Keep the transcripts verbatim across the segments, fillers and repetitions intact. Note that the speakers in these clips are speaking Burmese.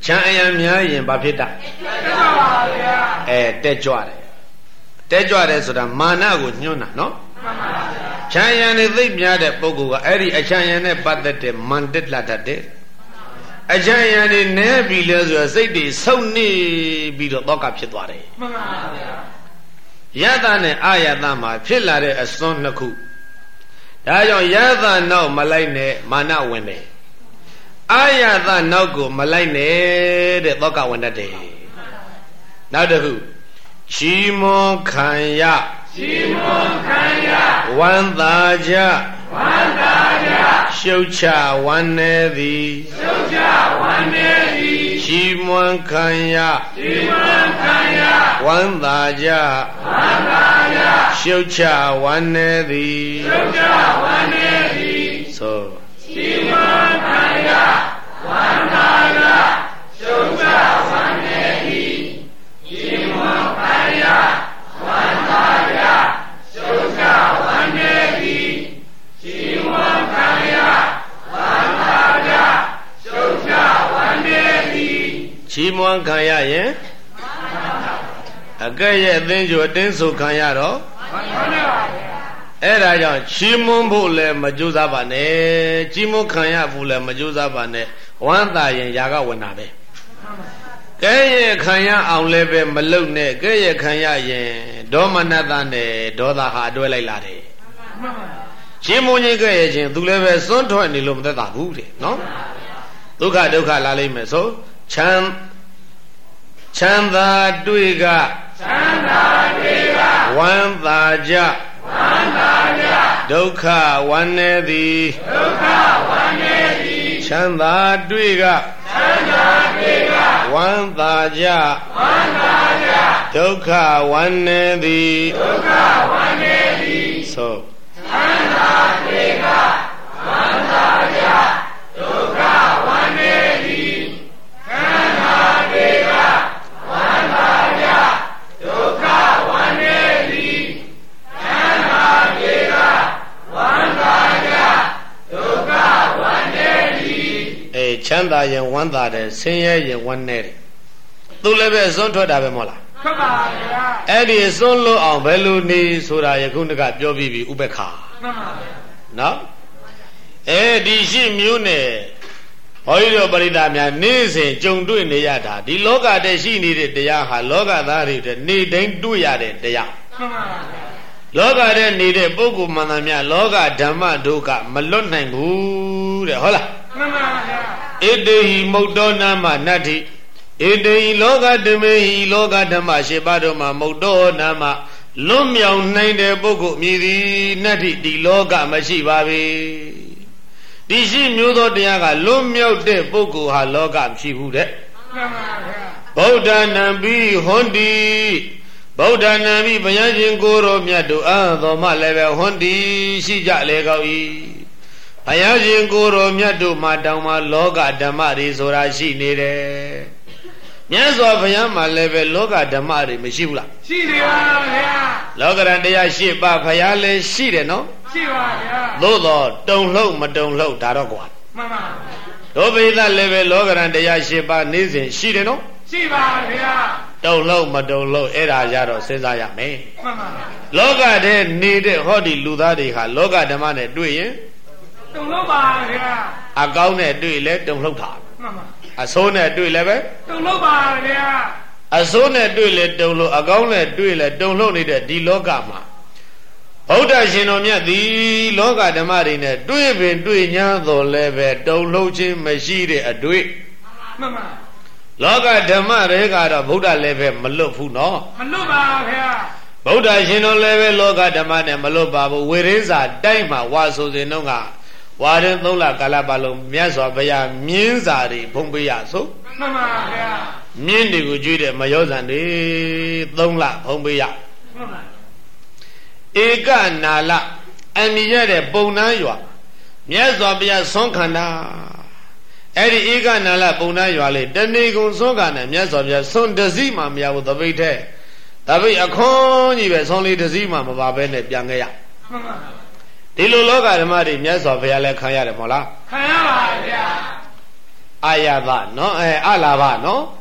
ချမ်းအယံများရင်ဘာဖြစ်တာအဲတက်ကြွတယ်တက်ကြွတယ်ဆိုတာမာနကိုညှို့တာနော်ချမ်းအယံနဲ့သိပ်များတဲ့ပုဂ္ဂိုလ်ကအဲ့ဒီအချမ်းအယံနဲ့ပတ်သက်တဲ့မန်တက်လာတတ်တယ်အချမ်းအယံတွေနဲပြီးလဲဆိုတော့စိတ်တွေဆုံနေပြီးတော့တောကဖြစ်သွားတယ်မှန်ပါဗျာယတနဲ့အာယတမှာဖြစ်လာတဲ့အစွန်းနှစ်ခုဒါကြောင့်ယတနောက်မလိုက်နဲ့မာနဝင်တယ်အာယတနောက်ကိုမလိုက်နဲ့တဲ့သောကဝင်တတ်တယ်နောက်တစ်ခုချီးမွမ်းခံရချီးမွမ်းခံရဝန္တာကြဝန္တာကြရှုတ်ချဝန္နေသည်ရှုတ်ချဝန္နေသည်ချီးမွမ်းခံရချီးမွမ်းခံရဝန္တာကြဝန္တာကြရှုတ်ချဝန္နေသည်ရှုတ်ချဝန္နေသည်ဆိုချီးမွမ်းခံရဝန္တာကြရှုတ်ချဝန္နေသည်ချီးမွမ်းခံရဝန္တာကြရှုတ်ချဝန္နေသည်ချီးမွမ်းခံရဝန္တာကြရှုတ်ချဝန္နေသည်ချီးမွမ်းခံရရင်အကဲ့ရဲ့အသင်းကျိုးအတင်းဆိုခံရတော့အဲ့ဒါကြောင့်ချီးမွမ်းဖို့လည်းမကြိုးစားပါနဲ့ချီးမွမ်းခံရဖို့လည်းမကြိုးစားပါနဲ့ဝမ်းသာရင်ຢာကဝင်တာပဲကဲရဲ့ခံရအောင်လည်းပဲမလုံနဲ့ကဲရဲ့ခံရရင်ဒေါမနတနဲ့ဒေါသဟာအတွဲလိုက်လာတယ်ချီးမွမ်းခြင်းကဲရဲ့ချင်းသူလည်းပဲစွန့်ထွက်နေလို့မသက်သာဘူးတဲ့နော်ဒုက္ခဒုက္ခလာလိမ့်မယ်ဆိုချမ်းချမ်းသာတွေ့ကချမ်းသာတွေ့ကဝမ်းသာကြဝမ်းသာကြဒုက္ခဝန္နေသည်ဒုက္ခဝန္နေသည်ချမ်းသာတွေ့ကချမ်းသာတွေ့ကဝမ်းသာကြဝမ်းသာကြဒုက္ခဝန္နေသည်ဒုက္ခဝန္နေသည်ဆိုချမ်းသာတွေ့ကဝမ်းသာကြဒုက္ခဝန္နေသည်ချမ်းသာတွေ့ကဝမ်းသာကြဒုက္ခဝန္နေသည်ချမ်းသာတွေ့ကဝမ်းသာကြဒုက္ခဝန္နေသည်အေးချမ်းသာရင်ဝမ်းသာတယ်ဆင်းရဲရင်ဝမ်းနေတယ်သူလည်းပဲစွန့်ထွက်တာပဲမဟုတ်လားထွက်ပါဗျာအဲ့ဒီစွန့်လို့အောင်ဘယ်လိုနေဆိုတာယခုတကပြောပြီးပြီဥပ္ပခါမှန်ပါဗျာနော်အဲဒီရှိမျိုးနဲ့ဘုန်းကြီးတို့ပရိသတ်များနေ့စဉ်ကြုံတွေ့နေရတာဒီလောကတည်းရှိနေတဲ့တရားဟာလောကသားတွေတဲ့နေတိုင်းတွေ့ရတဲ့တရားမှန်ပါဗျာလောကတည်းနေတဲ့ပုဂ္ဂိုလ်မှန်သမျှလောကဓမ္မဒုက္ခမလွတ်နိုင်ဘူးတဲ့ဟုတ်လားမှန်ပါဗျာဣတိဟိမုတ်တောနာမနတ္ထိဣတိဟိလောကဓမေဟိလောကဓမ္မရှိပါတို့မှာမုတ်တောနာမလွတ်မြောက်နိုင်တဲ့ပုဂ္ဂိုလ်မြည်သည်နတ္ထိဒီလောကမရှိပါပေဒီရှိမျိုးသောတရားကလွတ်မြောက်တဲ့ပုဂ္ဂိုလ်ဟာလောကမရှိဘူးတဲ့မှန်ပါဗျာဗုဒ္ဓနာပိဟွန်တိဗုဒ္ဓနာပိဘုရားရှင်ကိုယ်တော်မြတ်တို့အာသောမှလည်းပဲဟွန်တိရှိကြလေကောက်၏ဘုရားရှင်ကိုယ်တော်မြတ်တို့မှာတောင်မှလောကဓမ္မတွေဆိုတာရှိနေတယ်မြတ်စွာဘုရားမှာလည်းပဲလောကဓမ္မတွေမရှိဘူးလားရှိနေပါဗျာလောကရန်တရားရှိပါဘုရားလည်းရှိတယ်နော်ရှိပါဗျာသို့တော့တုံလှုပ်မတုံလှုပ်ဒါတော့ကွာမှန်ပါဒုဗေဒလည်းပဲလောကရန်တရားရှိပါနေစဉ်ရှိတယ်နော်ရှိပါဗျာတုံလှုပ်မတုံလှုပ်အဲ့ဒါကြတော့စဉ်းစားရမယ်မှန်ပါလောကထဲနေတဲ့ဟောဒီလူသားတွေဟာလောကဓမ္မနဲ့တွေ့ရင်တုံလှုပ်ပါဗျာအကောင်းနဲ့တွေ့လဲတုံလှုပ်တာမှန်ပါအဆိုးနဲ့တွေ့လည်းပဲတုံလှုပ်ပါဗျာအဆိုးနဲ့တွေ့လဲတုံလှုပ်အကောင်းနဲ့တွေ့လဲတုံလှုပ်နေတဲ့ဒီလောကမှာဗုဒ္ဓရှင်တော်မြတ်သည်လောကဓမ္မတွေနဲ့တွေ့ပင်တွေ့냐တော်လည်းပဲတုံလှုပ်ခြင်းမရှိတဲ့အတွေ့မှန်ပါလောကဓမ္မတွေကတော့ဗုဒ္ဓလည်းပဲမလွတ်ဘူးနော်မလွတ်ပါဗျာဗုဒ္ဓရှင်တော်လည်းပဲလောကဓမ္မနဲ့မလွတ်ပါဘူးဝေရင်းစာတိုက်မှာဝါဆိုစဉ်တော့ကဝါရင်သုံးလကာလပတ်လုံးမြတ်စွာဘုရားမြင်းစာတွေဖုံးပေးရဆိုမှန်ပါဗျာမြင်းတွေကိုကျွေးတဲ့မယောဇန်တွေသုံးလဖုံးပေးရမှန်ပါဧကနာလအမိရတဲ့ပုံနှမ်းရွာမြတ်စွာဘုရားဆွမ်းခန္ဓာအဲ့ဒီဧကနာလပုံနှမ်းရွာလေးတဏီကုံဆွမ်းခန္ဓာမြတ်စွာဘုရားဆွမ်းတစည်းမှမရဘူးသပိတ်တဲ့သပိတ်အခွန်ကြီးပဲဆွမ်းလေးတစည်းမှမပါဘဲနဲ့ပြန်ခဲ့ရမှန်ပါဒီလိုလောကဓမ္မတွေမြတ်စွာဘုရားလည်းခံရတယ်မဟုတ်လားခံရပါဗျာ ayava no eh alava no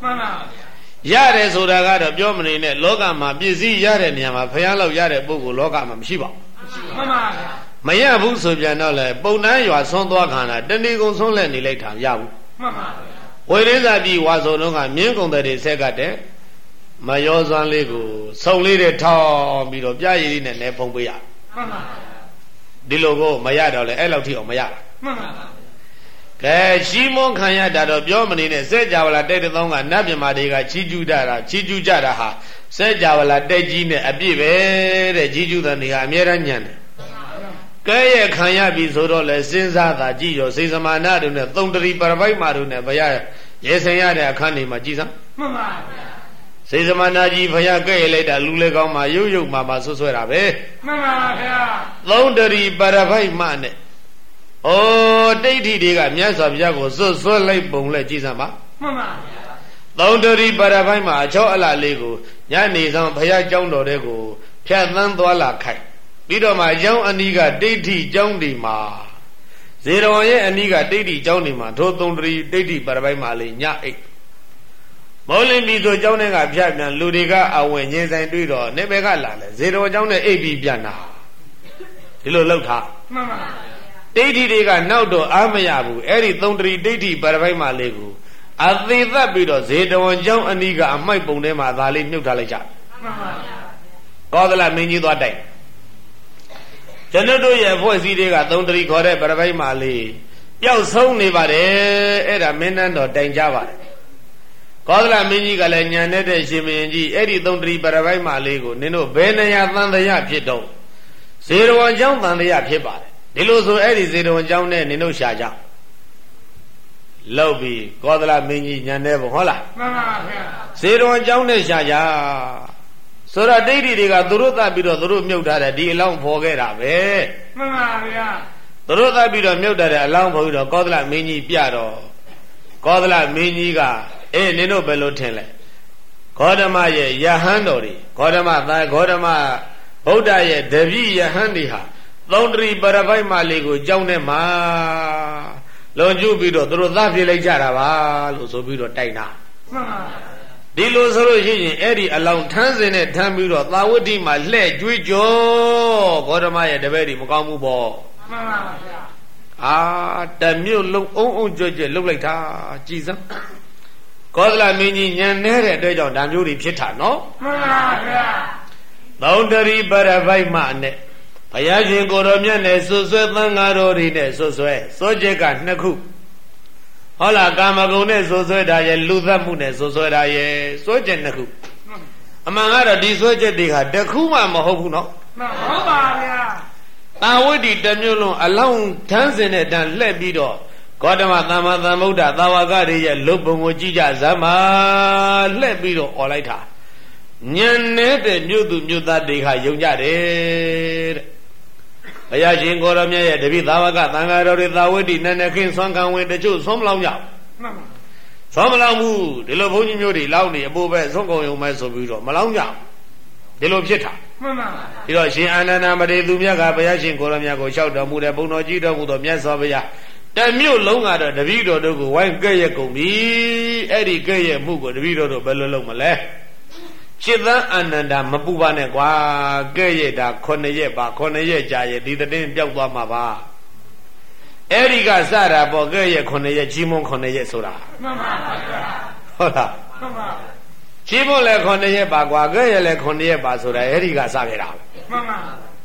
yareဆိုတာကတော့ပြောမနေနဲ့လောကမှာပစ္စည်းရတဲ့နေရာမှာဖျားလောက်ရတဲ့ပုဂ္ဂိုလ်လောကမှာမရှိပါဘူးမှန်ပါဗျာမရဘူးဆိုပြန်တော့လေပုံနှမ်းရွာဆွန်းသွားခါတာတဏီကုံဆွန်းလက်နေလိုက်တာရဘူးမှန်ပါဗျာဝိရိဇာပြည်ဝါဆိုတော့ကမြင်းကုံတဲ့ဆက်ကတဲ့မယောစွမ်းလေးကိုဆုံလေးတဲ့ထောင်းပြီးတော့ပြရည်လေးနဲ့နေဖုံးပေးရမှန်ပါဗျာဒီလိုကိုမရတော့လေအဲ့လောက်ထိအောင်မရတာမှန်ပါဗျာကဲရှီမွန်ခံရတာတော့ပြောမနေနဲ့စဲကြဝဠာတဲ့တဲ့သောကနတ်မြမာတွေကချီးကျူးတာချီးကျူးကြတာဟာစဲကြဝဠာတဲ့ကြီးနဲ့အပြည့်ပဲတဲ့ကြီးကျူးတဲ့နေကအမြဲတမ်းညံတယ်ကဲရဲ့ခံရပြီဆိုတော့လေစဉ်းစားတာကြည့်ရောစေစမာနတို့နဲ့သုံးတရီပရပိုက်မာတို့နဲ့ဘုရားရေဆင်ရတဲ့အခန်းနေမှာကြည်စမ်းမှန်ပါဗျာစေစမာနကြီးဘုရားကဲ့ရလိုက်တာလူလေကောင်းမှာရုပ်ရုပ်မှာမှာဆွဆွဲတာပဲမှန်ပါဗျာသုံးတရီပရပိုက်မာနဲ့ဩတိဋ္ဌိတွေကမြတ်စွာဘုရားကိုဆွဆွဲလိုက်ပုံလဲကြည်စမ်းပါမှန်ပါဗျာသုံးတရီပရပိုက်မာအချောအလားလေးကိုညနေဆောင်ဘုရားကျောင်းတော်တဲ့ကိုဖြတ်သန်းသွားလာခိုက်ပြီးတော့မှကျောင်းအနီးကဒိဋ္ဌိကျောင်းဒီမှာဇေရဝံရဲ့အနီးကဒိဋ္ဌိကျောင်းဒီမှာထိုသုံးတရီဒိဋ္ဌိပရပိုက်မှာလေးညအိတ်မောလင်းပြီးဆိုကျောင်းထဲကဖြတ်ပြန်လူတွေကအဝင်ငင်းဆိုင်တွေ့တော့နေဘက်ကလာလဲဇေရဝံကျောင်းနဲ့အိတ်ပြီးပြန်လာဒီလိုလှုပ်ထားမှန်ပါဒိဋ္ဌိတွေကနောက်တော့အားမရဘူးအဲ့ဒီသုံးတရီဒိဋ္ဌိပရပိုက်မှာလေးကိုအသေးသက်ပြီးတော့ဇေတဝန်ကျောင်းအနီးကအမိုက်ပုံထဲမှာဒါလေးမြုပ်ထားလိုက်ကြမှန်ပါကောသလမင်းကြီးသွားတိုက်ကျွန်တော်တို့ရဲ့ဖွဲ့စည်းတွေကသုံးတရီခေါ်တဲ့ပရပိုက်မာလေးပျောက်ဆုံးနေပါတယ်အဲ့ဒါမင်းတန်းတော်တိုင်ကြပါတယ်ကောသလမင်းကြီးကလည်းညံတဲ့ရှင်မင်းကြီးအဲ့ဒီသုံးတရီပရပိုက်မာလေးကိုနင်တို့ဘယ်နေရာသံတရာဖြစ်တော့ဇေရဝံကျောင်းသံတရာဖြစ်ပါတယ်ဒီလိုဆိုအဲ့ဒီဇေရဝံကျောင်းနဲ့နင်တို့ရှာကြလောက်ပြီးကောသလမင်းကြီးညံတဲ့ဘုဟုတ်လားမှန်ပါဗျာဇေရဝံကျောင်းနဲ့ရှာကြဆိုတော့ဒိဋ္ဌိတွေကသူတို့သတ်ပြီးတော့သူတို့မြုပ်ထားတယ်ဒီအလောင်းဖော်ခဲ့တာပဲမှန်ပါဗျာသူတို့သတ်ပြီးတော့မြုပ်ထားတဲ့အလောင်းဖော်ပြီးတော့ကောသလမင်းကြီးပြတော့ကောသလမင်းကြီးကအေးနင်တို့ဘယ်လိုထင်လဲဂေါတမရဲ့ယဟန်တော်တွေဂေါတမသာဂေါတမဗုဒ္ဓရဲ့တပည့်ယဟန်တွေဟာသုံးတရီပရပိုက်မလေးကိုကြောင်းထဲမှာလုံကျုပ်ပြီးတော့သူတို့သတ်ပြလိုက်ကြတာပါလို့ဆိုပြီးတော့တိုက်တာမှန်ပါဒီလိုဆိုလို့ရှိရင်အဲ့ဒီအလောင်းထမ်းစင်နဲ့ထမ်းပြီးတော့သာဝတိမှာလှဲ့ကြွေးကြောဂေါတမရဲ့တပည့်တွေမကောင်းဘူးပေါ့မှန်ပါဗျာအာတမြို့လုံးအုံအုံကြွကြွလှုပ်လိုက်တာကြည်စမ်းကောသလမင်းကြီးညံနေတဲ့အတွက်ကြောင့်ဒါမျိုးတွေဖြစ်တာနော်မှန်ပါဗျာသုံးတရီပရပိုက်မနဲ့ဘုရားရှင်ကိုတော်မြတ်နဲ့ဆွဆွဲသံဃာတော်တွေနဲ့ဆွဆွဲစောကျက်ကနှစ်ခုဟုတ်လားကာမဂုဏ်နဲ့ဆွဆွဲတာရဲ့လူသတ်မှုနဲ့ဆွဆွဲတာရဲ့စွဲချက်နှစ်ခုအမှန်ကတော့ဒီစွဲချက်တွေကတခုမှမဟုတ်ဘူးနော်မှန်ပါဗျာတာဝတိတမျိုးလုံးအလောင်းထမ်းစင်တဲ့တန်လှည့်ပြီးတော့ဂေါတမသမ္မာသမ္ဗုဒ္ဓသာဝကတွေရဲ့လုတ်ပုံကိုကြည့်ကြဇမ္မာလှည့်ပြီးတော့អော်လိုက်တာညံနေတဲ့မြို့သူမြို့သားတွေကယုံကြတယ်တဲ့ဘုရားရှင်ကိုရောမြတ်ရဲ့တပိသာဝကသံဃာတော်တွေသာဝတိနန္ဒခင်ဆွမ်းခံဝင်တချို့ဆွမ်းမလောင်ကြမှန်ပါဆွမ်းမလောင်ဘူးဒီလိုဘုန်းကြီးမျိုးတွေလောင်းနေအပိုးပဲဆွမ်းကုန်ရုံပဲဆိုပြီးတော့မလောင်ကြဒီလိုဖြစ်တာမှန်ပါဒီတော့ရှင်အာနန္ဒမတေသူမြတ်ကဘုရားရှင်ကိုရောမြတ်ကိုလျှောက်တော်မူတဲ့ဘုံတော်ကြီးတော်မူသောမြတ်စွာဘုရားတမျိုးလုံးကတော့တပိတော်တို့ကိုဝိုင်းကဲ့ရဲ့ကုန်ပြီအဲ့ဒီကဲ့ရဲ့မှုကိုတပိတော်တို့ဘယ်လိုလုပ်မလဲจิตသံအာနန္ဒာမပူပါနဲ့ကွာကဲ့ရဲ့တာခုနှစ်ရက်ပါခုနှစ်ရက်ကြာရဲ့ဒီတည်းပျောက်သွားမှာပါအဲ့ဒီကစတာပေါ့ကဲ့ရဲ့ခုနှစ်ရက်ကြီးမွန်းခုနှစ်ရက်ဆိုတာမှန်ပါဗျာဟုတ်လားမှန်ပါကြီးမွန်းလည်းခုနှစ်ရက်ပါကွာကဲ့ရဲ့လည်းခုနှစ်ရက်ပါဆိုတာအဲ့ဒီကစခဲ့တာမှန်ပါ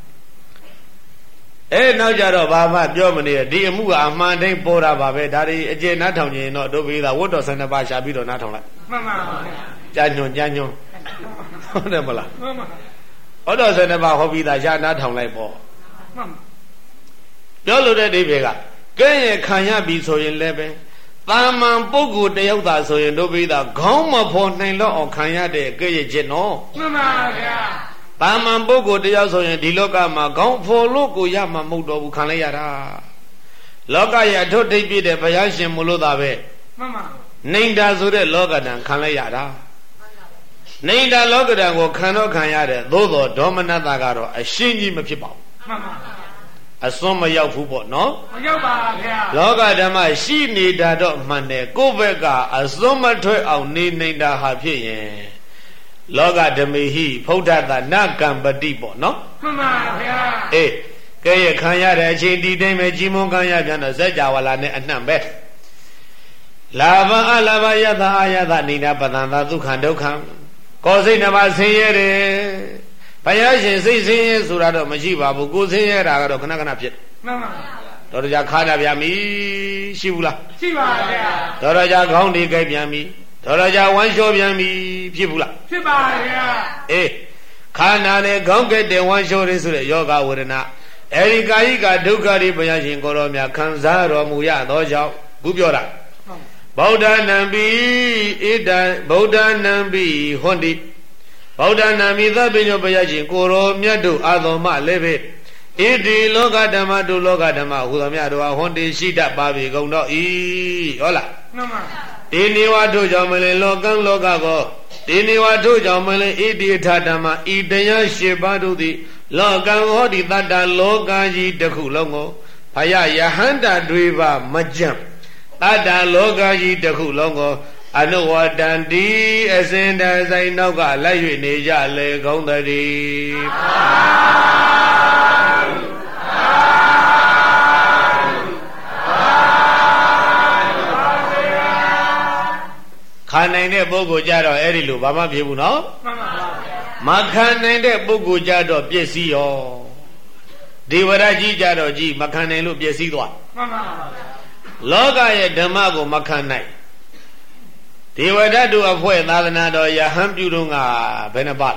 အဲနောက်ကြတော့ဘာမှပြောမနေဒီအမှုကအမှန်တိုင်းပေါ်တာပါပဲဒါတွေအကျေနားထောင်ရင်တော့တို့ပြီးသားဝတ်တော်ဆန္ဒပါရှာပြီးတော့နားထောင်လိုက်မှန်ပါကြာညွန်ကြာညွန်ဟုတ်တယ်မလားမှန်ပါဩတော်ဆန္ဒပါဟောပြီးသားရှာနားထောင်လိုက်ပေါ့မှန်ပါပြောလို့တဲ့အိဗေကကဲရဲ့ခံရပြီဆိုရင်လည်းပဲတာမန်ပုဂ္ဂိုလ်တယောက်သာဆိုရင်တို့ပြီးသားခေါင်းမဖော်နိုင်တော့အောင်ခံရတဲ့ကဲရဲ့ခြင်းနော်မှန်ပါဗျာတာမန်ပုဂ္ဂိုလ်တယောက်ဆိုရင်ဒီလောကမှာခေါင်းဖော်လို့ကိုရမှာမဟုတ်တော့ဘူးခံလိုက်ရတာလောကရဲ့အထွတ်ထိပ်ပြည့်တဲ့ဘုရားရှင်မို့လို့သာပဲမှန်ပါနေတာဆိုတဲ့လောကဓာတ်ခံလိုက်ရတာနေတာလောကဓာတ်ကိုခံတော့ခံရတယ်သို့တော်ဒေါမနတကတော့အရှင်းကြီးမဖြစ်ပါဘူးမှန်ပါအစွန်းမရောက်ဘူးပေါ့နော်မရောက်ပါဗျာလောကဓမ္မရှိနေတာတော့မှန်တယ်ကိုယ့်ဘက်ကအစွန်းမထွက်အောင်နေနေတာဟာဖြစ်ရင်လောကဓမေဟိဖုဒ္ဓတနကံပတိပေါ့နော်မှန်ပါဗျာအေးကဲရခံရတဲ့အချိန်ဒီတိုင်းပဲကြီးမွန်ခံရပြန်တော့ဇက်ကြဝဠာနဲ့အနှံ့ပဲလာဘအလာဘယတအာယတနိဒပတံသာဒုက္ခဒုက္ခကိုယ်စိတ်နှပါဆင်းရဲတယ်ဘုရားရှင်စိတ်ဆင်းရဲဆိုတာတော့မရှိပါဘူးကိုယ်ဆင်းရဲတာကတော့ခဏခဏဖြစ်မှန်ပါတော်တော်ကြာခါတာပြန်ပြီရှိဘူးလားရှိပါဗျာတော်တော်ကြာခေါင်းဒီကြိုက်ပြန်ပြီတော်တော်ကြာဝမ်းလျှောပြန်ပြီဖြစ်ဘူးလားဖြစ်ပါဗျာအေးခန္ဓာနဲ့ခေါင်းကြိုက်တဲ့ဝမ်းလျှောတွေဆိုတဲ့ယောဂဝေဒနာအဲဒီကာယိကဒုက္ခတွေဘုရားရှင်ကိုတော်မြတ်ခံစားတော်မူရသောကြောင့်ခုပြောတာဗုဒ္ဓနံပိဣဒံဗုဒ္ဓနံပိဟွန်တိဗုဒ္ဓနာမိသဗ္ဗညောဘုရားရှင်ကိုရောမြတ်တို့အာသောမလည်းပဲဣတိလောကဓမ္မတို့လောကဓမ္မဟူသောမြတ်တို့ဟွန်တိရှိတတ်ပါပြီကုန်တော့ဤဟုတ်လားမှန်ပါဒီနေဝတို့ကြောင့်မလဲလောကံလောကကောဒီနေဝတို့ကြောင့်မလဲဣတိအထဓမ္မဤတရားရှိပါတို့သည်လောကံဟောဒီတတ္တလောကကြီးတစ်ခုလုံးကိုဘုရားယဟန္တာတွေပါမကြံတတ္တလောကကြီးတစ်ခုလုံးကိုအနုဝတံတိအစဉ်တဆိုင်နောက်ကလိုက်၍နေကြလေကောင်းတည်းခါနိုင်တဲ့ပုဂ္ဂိုလ်ကြတော့အဲ့ဒီလိုဘာမှဖြစ်ဘူးနော်မှန်ပါပါမခံနိုင်တဲ့ပုဂ္ဂိုလ်ကြတော့ပျက်စီးရောဒေဝရကြီးကြတော့ကြီးမခံနိုင်လို့ပျက်စီးသွားမှန်ပါပါလောကရဲ့ဓမ္မကိုမခံနိုင်ဒေဝဒတ်တို့အဖွဲ့သာသနာတော်ယဟန်ပြုတော့ကဘယ်နှပါ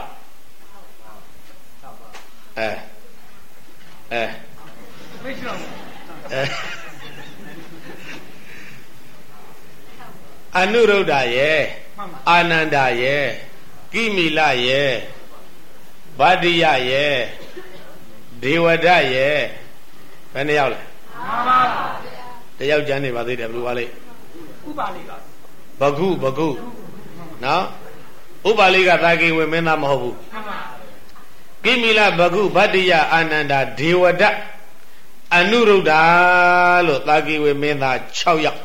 အဲအဲအဲအနုရုဒ္ဓရဲ့အာနန္ဒရဲ့ကိမိလရဲ့ဗတ္တိယရဲ့ဒေဝဒတ်ရဲ့ဘယ်နှယောက်လဲမှန်ပါပါတယောက်ကျန်နေပါသေးတယ်ဘယ်လိုပါလဲဥပါလိကဘဂုဘဂုနော်ဥပါလိကသာကိဝေမင်းသားမဟုတ်ဘူးမှန်ပါကိမိလဘဂုဗတ္တိယအာနန္ဒာဒေဝဒတ်အနုရုဒ္ဓလို့သာကိဝေမင်းသား၆ယောက်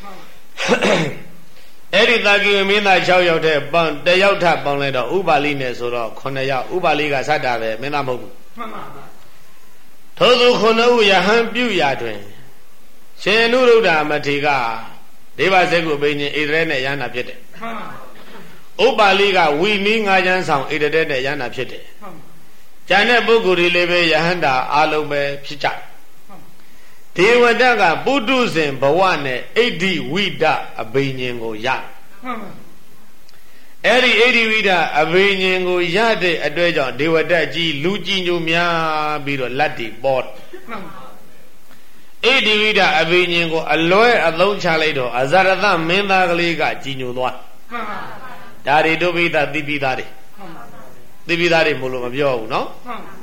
အဲ့ဒီသာကိဝေမင်းသား၆ယောက်တဲ့ပေါင်းတယောက်ထပ်ပေါင်းလိုက်တော့ဥပါလိနဲ့ဆိုတော့ခုနှစ်ယောက်ဥပါလိကစတာပဲမင်းသားမဟုတ်ဘူးမှန်ပါထို့သူခုနှစ်ဦးယဟန်ပြုရာတွင်ရှင်အနုရုဒ္ဓမထေကဒေဝစက်ကိုဘိညာဉ်ဣတရဲနဲ့ယန္တာဖြစ်တယ်မှန်ပါဥပါလိကဝီနီးငါးချမ်းဆောင်ဣတရဲနဲ့ယန္တာဖြစ်တယ်မှန်ပါကျန်တဲ့ပုဂ္ဂိုလ်တွေလည်းပဲယဟန္တာအလုံးပဲဖြစ်ကြဒေဝတကပုထုဇဉ်ဘဝနဲ့ဣဋ္ဌိဝိဒအဘိညာဉ်ကိုရမှန်ပါအဲ့ဒီဣဋ္ဌိဝိဒအဘိညာဉ်ကိုရတဲ့အတွက်ကြောင့်ဒေဝတကြီးလူကြီးညိုများပြီးတော့လက်တီပေါ်မှန်ပါဣဋ္ဌိဝိဒအဘိညာဉ်ကိုအလွဲအသုံးချလိုက်တော့အဇရသမင်းသားကလေးကကြီးညိုသွားမှန်ပါဒါတွေတို့ပိသတိပိသားတွေမှန်ပါတိပိသားတွေမို့လို့မပြောဘူးနော်မှန်ပါ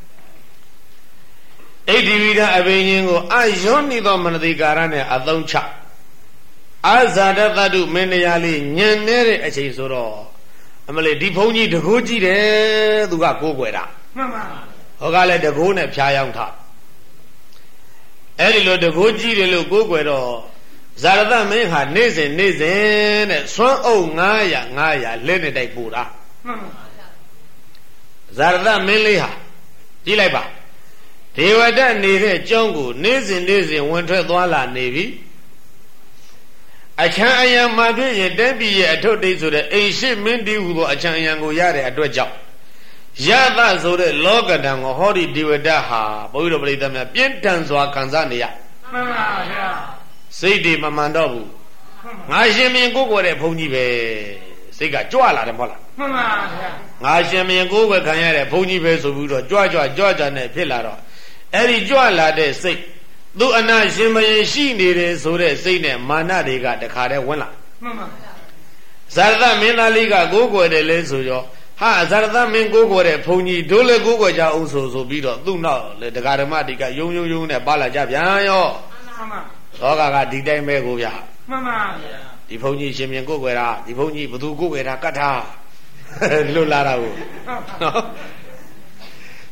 ဣဋ္ဌိဝိဒအဘိညာဉ်ကိုအယွန်းနေသောမနတိကာရနဲ့အသုံးချအဇာတတတုမင်းတရားလေးညံနေတဲ့အချိန်ဆိုတော့အမလေးဒီဘုန်းကြီးတကိုးကြည့်တယ်သူကကိုးကွယ်တာမှန်ပါဟောကလည်းတကိုးနဲ့ဖြားရောက်ထားအဲ့ဒီလိုတကိုးကြည့်တယ်လို့ကိုးကွယ်တော့ဇာရသမင်းဟာနေ့စဉ်နေ့စဉ်တဲ့ဆွမ်းအုပ်ငါးရာငါးရာလက်နဲ့တိုက်ပို့တာမှန်ပါဇာရသမင်းလေးဟာကြည့်လိုက်ပါဒေဝဒတ်နေတဲ့ကျောင်းကိုနေ့စဉ်နေ့စဉ်ဝင်ထွက်သွားလာနေပြီအချမ်းအယံမှာဖြစ်ရင်တက်ပြည်ရဲ့အထုပ်တိတ်ဆိုတဲ့အိမ်ရှိမင်းတီဟူသောအချမ်းအယံကိုရတဲ့အတွက်ကြောင့်ယသဆိုတဲ့လောကဓာတ်ကိုဟောဒီဒေဝဒတ်ဟာဘုရားတော်ပရိသတ်များပြင်းထန်စွာခံစားနေရမှန်ပါဗျာစိတ်တွေမမှန်တော့ဘူးငါရှင်မင်းကိုယ်ကိုယ်တဲ့ဘုန်းကြီးပဲစိတ်ကကြွလာတယ်မဟုတ်လားမှန်ပါဗျာငါရှင်မင်းကိုယ်ကိုယ်ခံရတဲ့ဘုန်းကြီးပဲဆိုပြီးတော့ကြွကြွကြွကြွနဲ့ဖြစ်လာတော့အဲ့ဒီကြွလာတဲ့စိတ်သူအနာရှင်မင်းရှိနေတယ်ဆိုတဲ့စိတ်နဲ့မာနတွေကတခါတည်းဝင်လာမှန်ပါဇာရသမင်းသားလေးကကိုယ်ကိုယ်တယ်လဲဆိုရောဟာဇာရသမင်းကိုယ်ကိုယ်တဲ့ဘုန်းကြီးတို့လည်းကိုယ်ကိုယ်ကြအောင်ဆိုဆိုပြီးတော့သူ့နောက်လေဒကာဓမ္မတိကယုံယုံယုံနဲ့ပါလာကြပြန်ရောမှန်ပါလောကကဒီတိုင်းပဲကိုဗျာမှန်ပါဗျာဒီဘုန်းကြီးရှင်မြန်ကိုယ်ကိုယ်တာဒီဘုန်းကြီးဘသူကိုယ်ကိုယ်တာကတ်ထားလွတ်လာတာကိုနော်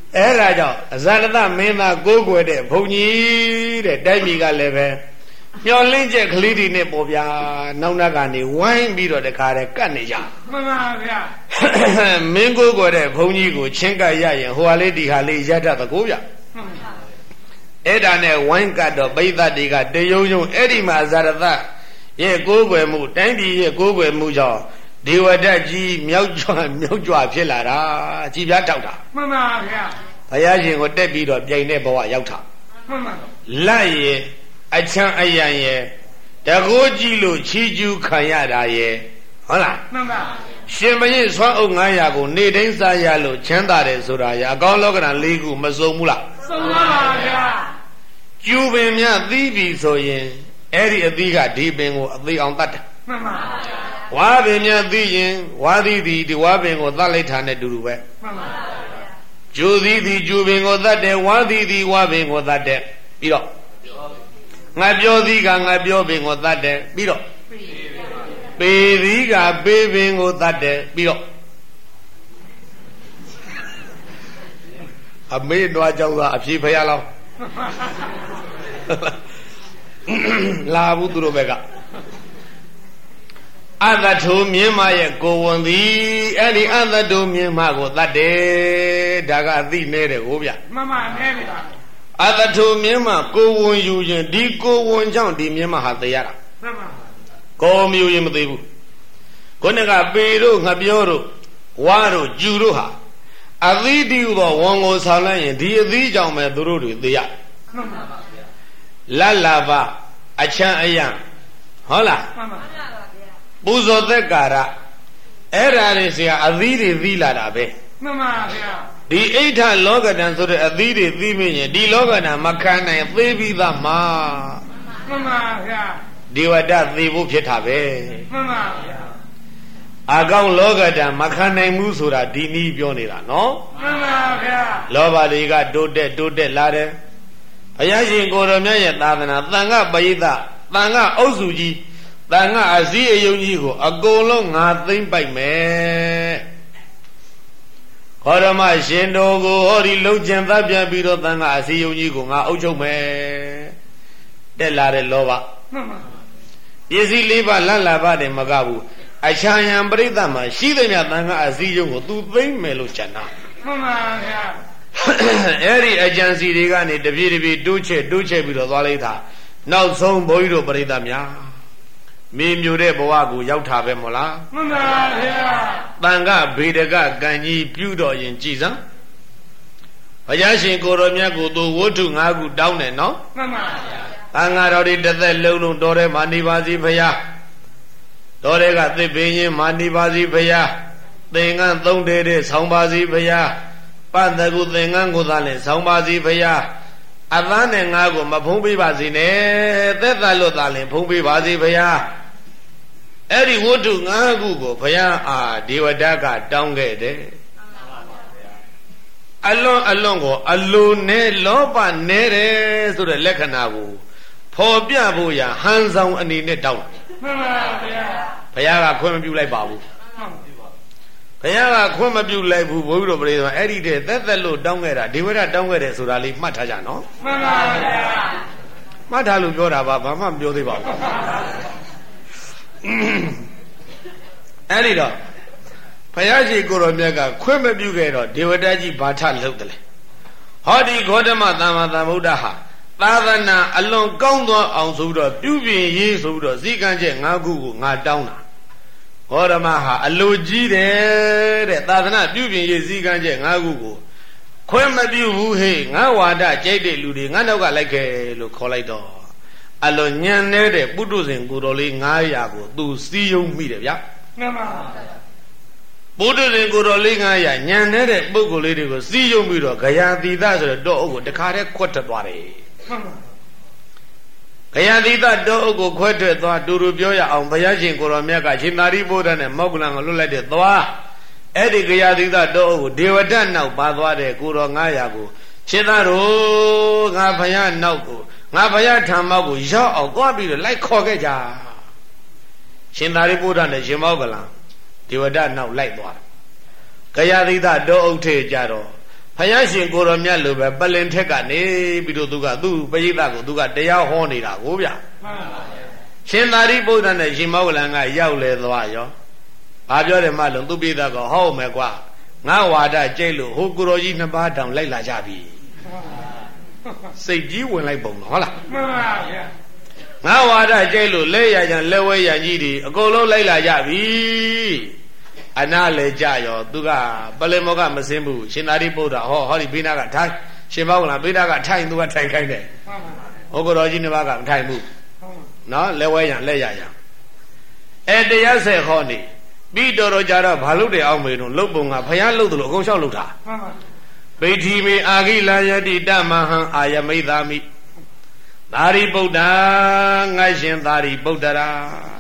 အဲ့ဒါကြောင့်အဇာတမင်းသားကိုးကွယ်တဲ့ဘုံကြီးတဲ့တိုက်ပြည်ကလည်းပဲမျောလင်းချက်ကလေးတွေနဲ့ပေါ့ဗျာနောက်နောက်ကနေဝိုင်းပြီးတော့တခါတည်းကတ်နေကြမှန်ပါဗျာမင်းကိုးကွယ်တဲ့ဘုံကြီးကိုချင်းကပ်ရရင်ဟိုဟာလေးဒီဟာလေးရတတ်သကိုဗျာအဲ့ဒါနဲ့ဝိုင်းကတ်တော့ပိဿတ်တွေကတယုံယုံအဲ့ဒီမှာဇာတရဲ့ကိုးကွယ်မှုတိုင်းပြည်ရဲ့ကိုးကွယ်မှုကြောင့်ဒေဝဒတ်ကြီးမြောက်ကြွမြောက်ကြွဖြစ်လာတာကြည်ပြားတောက်တာမှန်ပါဗျာဘုရားရှင်ကိုတက်ပြီးတော့ပြိုင်တဲ့ဘဝရောက်တာမှန်ပါလက်ရဲ့အချမ်းအယံရဲ့တကိုးကြည့်လို့ချီကျူးခံရတာရဲ့ဟုတ်လားမှန်ပါရှင်မင်းဆွမ်းအုပ်ငါးရာကိုနေတိုင်းစားရလို့ချမ်းသာတယ်ဆိုတာရအကောင်းလောကဓာတ်၄ခုမစုံဘူးလားစုံပါပါဗျာကျူပင်မြသီးပြီဆိုရင်အဲ့ဒီအသီးကဒီပင်ကိုအသေးအောင်တတ်တယ်မှန်ပါဝါပင်မြသိရင်ဝါသီးသည်ဒီဝါပင်ကိုသတ်လိုက်တာနဲ့တူတူပဲမှန်ပါကျူသီးသည်ကျူပင်ကိုသတ်တယ်ဝါသီးသည်ဝါပင်ကိုသတ်တယ်ပြီးတော့ငါပြောသီးကငါပြောပင်ကိုသတ်တယ်ပြီးတော့ပေသီးကပေပင်ကိုသတ်တယ်ပြီးတော့အမေနွားကြောင့်သာအဖြေဖရလောက်လာဘူးသူတို့ဘက်ကအသတ္ထုမြင်းမရဲ့ကိုဝန်သည်အဲ့ဒီအသတ္ထုမြင်းမကိုသတ်တယ်ဒါကအသိနေတယ်ဟိုဗျမှန်ပါနေပြီပါအသတ္ထုမြင်းမကိုဝန်ယူရင်ဒီကိုဝန်ကြောင့်ဒီမြင်းမဟာသေရတာမှန်ပါကိုမယူရင်မသေးဘူးခုနကပေတို့ငှပြောတို့ဝါတို့ကျူတို့ဟာအသီးတူသောဝန်ကိုဆောင်လိုက်ရင်ဒီအသီးကြောင့်ပဲသူတို့တွေသေရမှန်ပါဗျာလတ်လာပါအချမ်းအယံဟုတ်လားမှန်ပါပူဇော်သက်ကာရအဲ့ဓာတွေဆရာအသီးတွေသီးလာတာပဲမှန်ပါဗျာဒီအိဋ္ဌလောကဓာတ်ဆိုတဲ့အသီးတွေသီးမိရင်ဒီလောကဓာတ်မခံနိုင်သေးပြီးသားမှာမှန်ပါဗျာဒေဝဒသေဖို့ဖြစ်တာပဲမှန်ပါဗျာအကောင်လောကဓာတ်မခံနိုင်ဘူးဆိုတာဒီနည်းပြောနေတာနော်မှန်ပါဗျာလောဘတွေကတိုးတက်တိုးတက်လာတယ်ဘုရားရှင်ကိုယ်တော်မြတ်ရဲ့သာသနာသံဃပရိသတ်သံဃအုပ်စုကြီးသံဃအစည်းအရုံးကြီးကိုအကုန်လုံးငါသိမ့်ပိုက်မယ်ခေါရမရှင်တော်ကိုဟောဒီလုံကျင်သတ်ပြန်ပြီးတော့သံဃအစည်းအရုံးကြီးကိုငါအုပ်ချုပ်မယ်တက်လာတဲ့လောဘမှန်ပါပစ္စည်းလေးပါးလတ်လာပါတယ်မကဘူးအချာယံပရိသတ်မှာရှိတဲ့မြတ်သံဃအစည်းအရုံးကိုသူသိမ့်မယ်လို့ကြံတာမှန်ပါဗျာအဲ့ဒီအကြံစီတွေကနေတပြေးတပြေးတိုးချက်တိုးချက်ပြီးတော့သွားလိုက်တာနောက်ဆုံးဘုန်းကြီးတို့ပရိသတ်များမင်းမျိုးတဲ့ဘဝကိုရောက်တာပဲမို့လားမှန်ပါဗျာတန်ခဗေဒကကံကြီးပြုတော်ရင်ကြည်စမ်းဘုရားရှင်ကိုတော်မြတ်ကိုသူဝတ္ထု၅ခုတောင်းတယ်နော်မှန်ပါဗျာတန်ခါတော်တွေတစ်သက်လုံးလုံးတော်ထဲမှာနေပါစီဘုရားတော်ထဲကသစ်ပင်ရင်မှာနေပါစီဘုရားသင်္ကန်းသုံးတဲတဲ့ဆောင်းပါစီဘုရားပတ္တကုသင်္ကန်းကိုသာလဲဆောင်းပါစီဘုရားအသားနဲ့ငါးကိုမဖုံးပေးပါစေနဲ့သက်သာလို့သာလဲဖုံးပေးပါစေဘုရားအဲ့ဒီဝတ္ထု၅ခုကိုဘုရားအာဒေဝဒကတောင်းခဲ့တယ်အလွန်အလွန်ကိုအလိုနဲ့လောဘနဲ့တယ်ဆိုတဲ့လက္ခဏာကိုဖော်ပြဖို့ရဟန်ဆောင်အနေနဲ့တောင်းမှန်ပါဗျာဘုရားကခွင့်မပြုလိုက်ပါဘူးဘုရားကခွင့်မပြုလိုက်ဘူးဘုရားတို့ပြည်တော်အဲ့ဒီတည်းသက်သက်လို့တောင်းခဲ့တာဒေဝဒတောင်းခဲ့တယ်ဆိုတာလေးမှတ်ထားကြနော်မှန်ပါဗျာမှတ်ထားလို့ပြောတာပါဘာမှမပြောသေးပါဘူးအဲ့ဒီတော့ဘုရားရှင်ကိုယ်တော်မြတ်ကခွင့်မပြုခဲ့တော့ဒေဝဒကြီးဘာထလုပ်တယ်လဲဟောဒီဂေါတမသမ္မာသမ္ဗုဒ္ဓဟာသာသနာအလွန်ကောင်းသောအောင်ဆိုပြီးတော့ပြုပြင်ရေးဆိုပြီးတော့ဇိကံချက်၅ခုကိုငါတောင်းတာဂေါတမဟာအလိုကြီးတယ်တဲ့သာသနာပြုပြင်ရေးဇိကံချက်၅ခုကိုခွင့်မပြုဘူးဟေ့ငါဝါဒကြိုက်တဲ့လူတွေငါနောက်ကလိုက်ခဲ့လို့ခေါ်လိုက်တော့အလွန်ညံနေတဲ့ပုထုဇဉ်ကိုယ်တော်လေး၅ရာကိုသူစီးယုံမိတယ်ဗျာမှန်ပါပုထုဇဉ်ကိုယ်တော်လေး၅ရာညံနေတဲ့ပုဂ္ဂိုလ်လေးတွေကိုစီးယုံပြီးတော့ဂယာတိသဆိုတဲ့တောအုပ်ကိုတခါတည်းခွတ်ထွက်သွားတယ်မှန်ပါဂယာတိသတောအုပ်ကိုခွတ်ထွက်သွားတူတူပြောရအောင်ဘုရားရှင်ကိုယ်တော်မြတ်ကရှင်သာရိပုတ္တရာနဲ့မောက္ကလံကိုလွတ်လိုက်တဲ့သွားအဲ့ဒီဂယာတိသတောအုပ်ကိုဒေဝဒတ်နောက်ပါသွားတဲ့ကိုယ်တော်၅ရာကိုရှင်သာတို့ငါဘုရားနောက်ကိုငါဘုရားထံမောက်ကိုရောက်အောင်သွားပြီးတော့လိုက်ခေါ်ခဲ့ကြရှင်သာရိပုတ္တရာနဲ့ရှင်မောက္ကလံဒေဝဒတ်နောက်လိုက်သွားတယ်ဂယာတိသတောအုပ်ထဲကြတော့ဘဖယားရှင်ကိုတော်မြတ်လိုပဲပလင်ထက်ကနေပြီးတော့သူကသူ့ပရိသတ်ကိုသူကတရားဟောနေတာကိုဗျရှင်သာရိပုတ္တရာနဲ့ရှင်မောဂလန်ကရောက်လေသွားရောဘာပြောတယ်မှလုံးသူ့ပရိသတ်ကဟောမယ်ကွာငါဝါဒကြိတ်လို့ဟိုကိုတော်ကြီးနှစ်ပါးတောင်လိုက်လာကြပြီစိတ်ကြီးဝင်လိုက်ပုံတော့ဟုတ်လားမှန်ပါဗျာငါဝါဒကြိတ်လို့လက်ရကြံလက်ဝဲရကြီးတွေအကုန်လုံးလိုက်လာကြပြီအနာလေကြရောသူကပလင်မောကမစင်းဘူးရှင်သာရိပုတ္တရာဟောဟောဒီဘိနာကထိုင်ရှင်မောကလာဘိနာကထိုင်သူကထိုင်ခိုင်းတယ်ဟုတ်ကိုတော်ကြီးနှစ်ပါးကမထိုင်ဘူးနော်လက်ဝဲရံလက်ရရံအဲတရားဆက်ဟောနေပြီးတော်တော်ကြတော့ဘာလို့တဲ့အောင်မေတော့လုတ်ပုံကဖယားလုတ်တယ်လို့အကုန်လျှောက်လုတ်တာဗိဓိမေအာဂိလာယတိတမဟံအာယမိသာမိသာရိပုတ္တရာငါရှင်သာရိပုတ္တရာ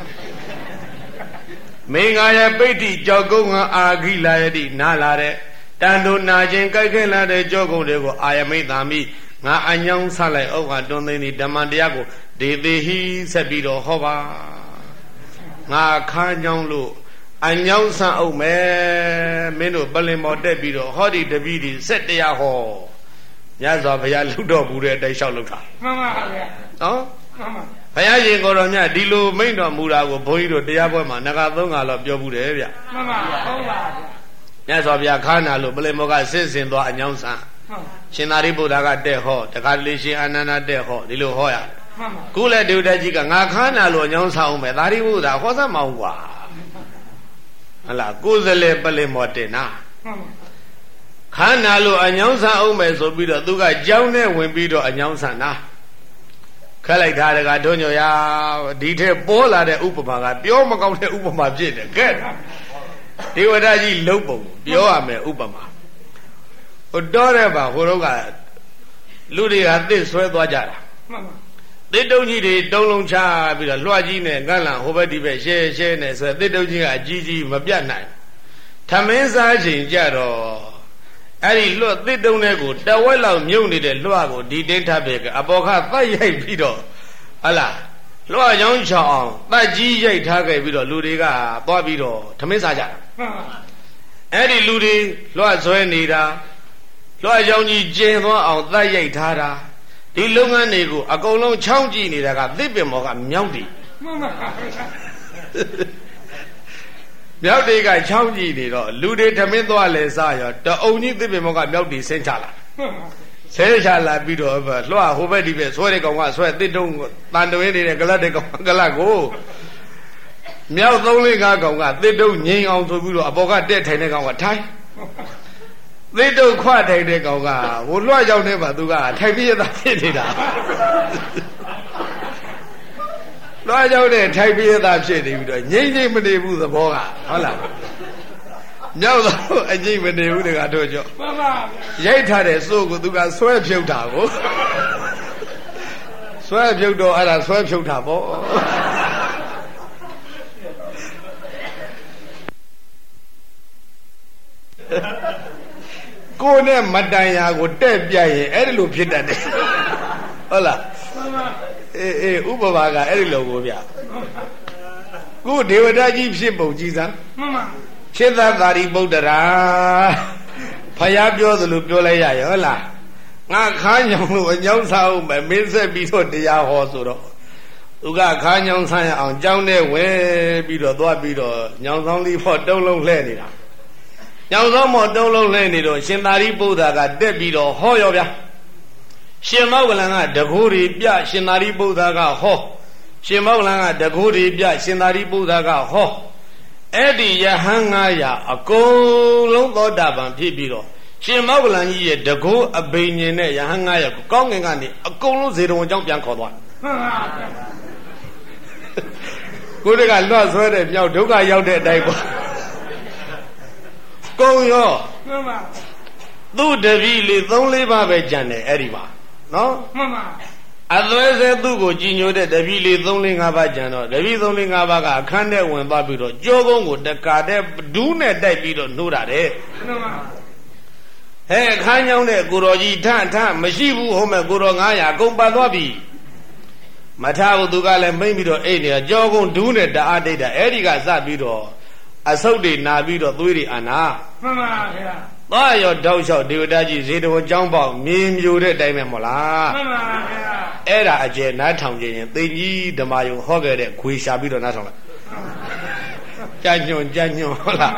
မေငါရဲ့ပိဋ္ဌိကြောကုန်းကအာဂိလာယတိနားလာတဲ့တန်တို့နာခြင်းကြိုက်ခဲလာတဲ့ကြောကုန်းတွေကိုအာယမိသာမိငါအညောင်းဆလိုက်ဩဃတွန်းသိန်းဒီဓမ္မတရားကိုဒေသေဟိဆက်ပြီးတော့ဟောပါငါခါညောင်းလို့အညောင်းဆအုပ်မယ်မင်းတို့ပလင်ပေါ်တက်ပြီးတော့ဟောဒီတပည့်ဒီဆက်တရားဟောညဇောဘုရားလှုပ်တော့ဘူးတဲ့အတိုင်းလျှောက်လုပ်တာမှန်ပါဗျာနော်မှန်ပါဘုရားရှင်ကိုတော်မြတ်ဒီလိုမိန့်တော်မူတာကိုဘုန်းကြီးတို့တရားပွဲမှာငါသုံးခါတော့ပြောဘူးတယ်ဗျမှန်ပါဟုတ်ပါဗျာညဇောဘုရားခါနာလို့ပလင်ပေါ်ကဆင့်စင်သွားအညောင်းဆရှင်သာရိပုတ္တရာကတဲ့ဟောတခါတလေရှင်အာနန္ဒတဲ့ဟောဒီလိုဟောရခုလည်းဒုဒကြီးကငါခါနာလို့အညောင်းဆအောင်မယ်သာရိပုတ္တရာဟောစမ်းမအောင်ကွာဟလာကိုယ်စလဲပလင်မော်တင်နာခန္ဓာလို့အညောင်းဆန်အောင်မယ်ဆိုပြီးတော့သူကကြောင်းနဲ့ဝင်ပြီးတော့အညောင်းဆန်နာခက်လိုက်တာတကတို့ညော်ရဒီထက်ပေါ်လာတဲ့ဥပမာကပြောမကောင်းတဲ့ဥပမာဖြစ်တယ်ကဲဒေဝတာကြီးလုံးပုံပြောရမယ်ဥပမာဟိုတော့တဲ့ပါဟိုတော့ကလူတွေကသစ်ဆွဲသွားကြတာမှန်ပါသစ်တုံးကြီးတွေတုံးလုံးချပြီးတော့လွှတ်ကြီးနဲ့ကန့်လန့်ဟိုဘက်ဒီဘက်ရှဲရှဲနဲ့ဆိုသစ်တုံးကြီးကအကြီးကြီးမပြတ်နိုင်ထမင်းစားချိန်ကြတော့အဲ့ဒီလွှတ်သစ်တုံးတွေကိုတဝက်လောက်မြုပ်နေတဲ့လွှတ်ကိုဒီတင်းထပ်ပဲကအပေါ်ခသတ်ရိုက်ပြီးတော့ဟလာလွှတ်ချောင်းချောင်းအောင်သတ်ကြီးရိုက်ထားခဲ့ပြီးတော့လူတွေကသွားပြီးတော့ထမင်းစားကြတာအဲ့ဒီလူတွေလွှတ်ဆွဲနေတာလွှတ်ချောင်းကြီးကျင်သွားအောင်သတ်ရိုက်ထားတာဒီလုပ်ငန်းတွေကိုအကုန်လုံးချောင်းကြည့်နေတာကသစ်ပင်မော်ကမြောက်တီမှန်ပါဗျာမြောက်တီကချောင်းကြည့်နေတော့လူတွေထမင်းသွားလဲစားရောတအုံကြီးသစ်ပင်မော်ကမြောက်တီဆင်းချလာဆင်းချလာပြီးတော့လွှတ်ဟိုဘက်ဒီဘက်ဆွဲတဲ့ကောင်ကဆွဲသစ်တုံးတန်တွင်းနေတဲ့ကလတ်တဲ့ကောင်ကလတ်ကိုမြောက်သုံးလေးကားကောင်ကသစ်တုံးငိန်အောင်ဆိုပြီးတော့အပေါ်ကတက်ထိုင်တဲ့ကောင်ကထိုင်သစ်တုံခွထိုင်တဲ့ကောင်ကဟိုလွှတ်ရောက်နေပါသူကထိုင်ပြရတာဖြစ်နေတာလွှတ်ရောက်တဲ့ထိုင်ပြရတာဖြစ်နေပြီးတော့ငိမ့်ငိမ့်မနေဘူးသဘောကဟုတ်လားမြောက်တော့အငိမ့်မနေဘူးတကတို့ကြောမှန်ပါရိုက်ထားတဲ့စိုးကိုသူကဆွဲဖြုတ်တာကိုဆွဲဖြုတ်တော့အဲ့ဒါဆွဲဖြုတ်တာပေါ့ကိုယ်နဲ့မတန်ရာကိုတက်ပြရင်အဲ့ဒီလိုဖြစ်တတ်တယ်ဟုတ်လားအေးအေးဥပမာကအဲ့ဒီလိုကိုဗျကိုဒေဝတာကြီးဖြစ်ပုံကြည်စမ်းမှန်ပါခြေသာသာရိပုတ္တရာဖယားပြောသလိုပြောလိုက်ရရဟုတ်လားငါခါညောင်လို့အညောင်းစားအောင်မင်းဆက်ပြီးတော့တရားဟောဆိုတော့သူကခါညောင်းဆန်းရအောင်ကြောင်းနဲ့ဝဲပြီးတော့သွားပြီးတော့ညောင်ဆောင်လေးဖို့တုံးလုံးလှဲ့နေတာညောင်ဆောင်မော်တုံးလုံးလှဲ့နေတော့ရှင်သာရိပုတ္တရာကတက်ပြီးတော့ဟောရောဗျာရှင်မောဂလန်ကတကူရီပြရှင်သာရိပုတ္တရာကဟောရှင်မောဂလန်ကတကူရီပြရှင်သာရိပုတ္တရာကဟောအဲ့ဒီယဟန်ငါးရာအကုန်လုံးသောတာပန်ဖြစ်ပြီးတော့ရှင်မောဂလန်ကြီးရဲ့တကူအဘိညာဉ်နဲ့ယဟန်ငါးရာကိုကောင်းငင်ကနေအကုန်လုံးဇေတဝန်ကြောင့်ပြန်ခေါ်သွားမှန်ပါဗျာကိုယ်တကလွတ်ဆွဲတဲ့မြောက်ဒုက္ခရောက်တဲ့အတိုင်းပေါ့ကုံရောမှန်ပါသူ့တပည့်လေးသုံးလေးပါးပဲကြံတယ်အဲ့ဒီပါနော်မှန်ပါအသွဲဆဲသူ့ကိုကြည်ညိုတဲ့တပည့်လေးသုံးလေးငါးပါးကြံတော့တပည့်သုံးလေးငါးပါးကအခန်းထဲဝင်သွားပြီးတော့ကြောကုန်းကိုတကာတဲ့ဒူးနဲ့တိုက်ပြီးတော့နှိုးတာတဲ့မှန်ပါဟဲ့အခန်းကြောင်းတဲ့ကိုတော်ကြီးထထမရှိဘူးဟုတ်မဲ့ကိုတော်ငါးရာအကုန်ပတ်သွားပြီမထဘူးသူကလည်းမိမ့်ပြီးတော့အိတ်နေတာကြောကုန်းဒူးနဲ့တအားတိတ်တာအဲ့ဒီကစပြီးတော့အဆုတ်တွေနာပြီးတော့သွေးတွေအာနာမှန်ပါဗျာသွားရောတောက်လျှောက်ဒေဝတာကြီးဇေတဝန်ကျောင်းပေါက်မြင်မြူတဲ့အတိုင်းပဲမဟုတ်လားမှန်ပါဗျာအဲ့ဒါအကျယ်နားထောင်ခြင်းရင်သိကြီးဓမ္မယုံဟောခဲ့တဲ့ခွေရှာပြီးတော့နားထောင်လိုက်ကြာညွန့်ကြာညွန့်ဟုတ်လား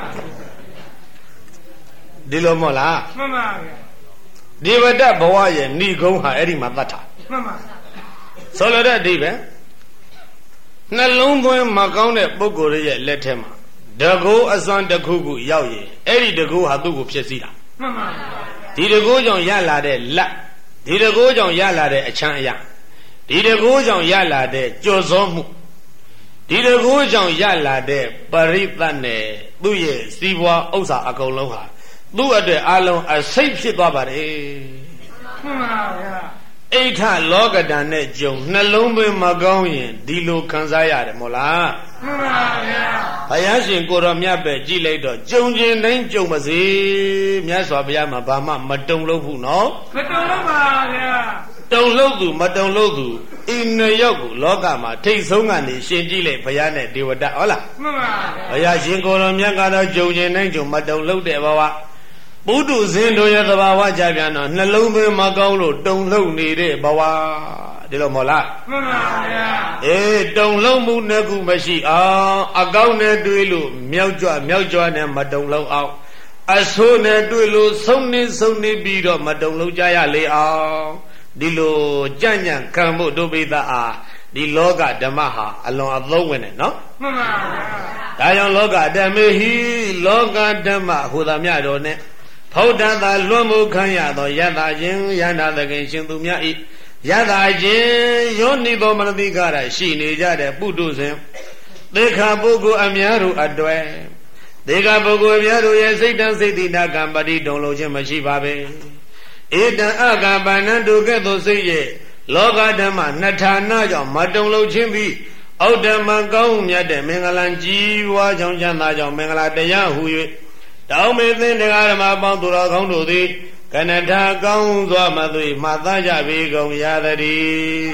ဒီလိုမဟုတ်လားမှန်ပါဗျာဒေဝတဘဝရဲ့ဏိဂုံးဟာအဲ့ဒီမှာတတ်တာမှန်ပါဆိုလိုတဲ့အဓိပ္ပာယ်နှလုံးသွင်းမကောင်းတဲ့ပုဂ္ဂိုလ်ရဲ့လက်ထက်မှာတကူအစွမ်းတစ်ခုခုရောက်ရင်အဲ့ဒီတကူဟာသူ့ကိုဖြစ်စီတာမှန်ပါဒီတကူကြောင့်ရလာတဲ့လက်ဒီတကူကြောင့်ရလာတဲ့အချမ်းအရာဒီတကူကြောင့်ရလာတဲ့ကြော်စောမှုဒီတကူကြောင့်ရလာတဲ့ပရိသတ်နဲ့သူ့ရဲ့စီးပွားဥစ္စာအကုန်လုံးဟာသူ့အတွက်အလုံးအစိတ်ဖြစ်သွားပါတယ်မှန်ပါဗျာအိဋ္ဌလောကဓာတ်နဲ့ကြုံနှလုံးသွင်းမကောင်းရင်ဒီလိုခံစားရတယ်မို့လားမှန်ပါဗျာဘုရားရှင်ကိုတော်မြတ်ပဲကြည်လိုက်တော့ကြုံခြင်းတိုင်းကြုံပါစေမြတ်စွာဘုရားမှာဘာမှမတုံလို့ဘူးနော်မတုံလို့ပါဗျာတုံလို့သူမတုံလို့သူဤနှစ်ယောက်ကိုလောကမှာထိတ်ဆုံးကနေရှင်ကြည့်လိုက်ဘုရားနဲ့ဒေဝတာဟုတ်လားမှန်ပါဘုရားရှင်ကိုတော်မြတ်ကတော့ကြုံခြင်းတိုင်းကြုံမတုံလို့တဲ့ဘဝပုထုဇဉ်တို့ရဲ့သဘာဝကြပြန်တော့နှလုံးသွင်းမကောင်းလို့တုံလုံနေတဲ့ဘဝဒီလိုမဟုတ်လားမှန်ပါဗျာအေးတုံလုံမှုနှစ်ခုမရှိအောင်အကောင်းနဲ့တွေ့လို့မြောက်ကြွမြောက်ကြွနဲ့မတုံလုံအောင်အဆိုးနဲ့တွေ့လို့ဆုံးနေဆုံးနေပြီးတော့မတုံလုံကြရလေအောင်ဒီလိုကြံ့ညံ့ခံဖို့ဒုပိသအားဒီလောကဓမ္မဟာအလွန်အသုံးဝင်တယ်နော်မှန်ပါဗျာဒါကြောင့်လောကဓမ္မေဟိလောကဓမ္မဟူသာမြတော်နဲ့ဖௌဒတာလွတ်မှုခံရသောယတ္တချင်းယန္တာသခင်ရှင်သူများဤယတ္တချင်းယောနိသောမနတိကာရရှိနေကြတဲ့ပုထုဇဉ်သေခါပုဂ္ဂိုလ်အများတို့အတွေ့သေခါပုဂ္ဂိုလ်အများတို့ရဲ့စိတ်တန်စိတ်တိနာကံပတိတုံလို့ခြင်းမရှိပါပဲဧတံအကပန္နတုကဲ့သို့စိတ်ရဲ့လောကဓမ္မနှစ်ဌာနကြောင့်မတုံလို့ခြင်းပြီးဩတ္တမကောင်းမြတ်တဲ့မင်္ဂလာကြီးဝါကြောင့်ချမ်းသာကြောင့်မင်္ဂလာတရားဟူ၍တောင်းမေသင်တရားဓမ္မပေါင်းသူတော်ကောင်းတို့သည်ကနထာကောင်းစွာမသွေမှတ်သားကြပေကုန်ရသတည်း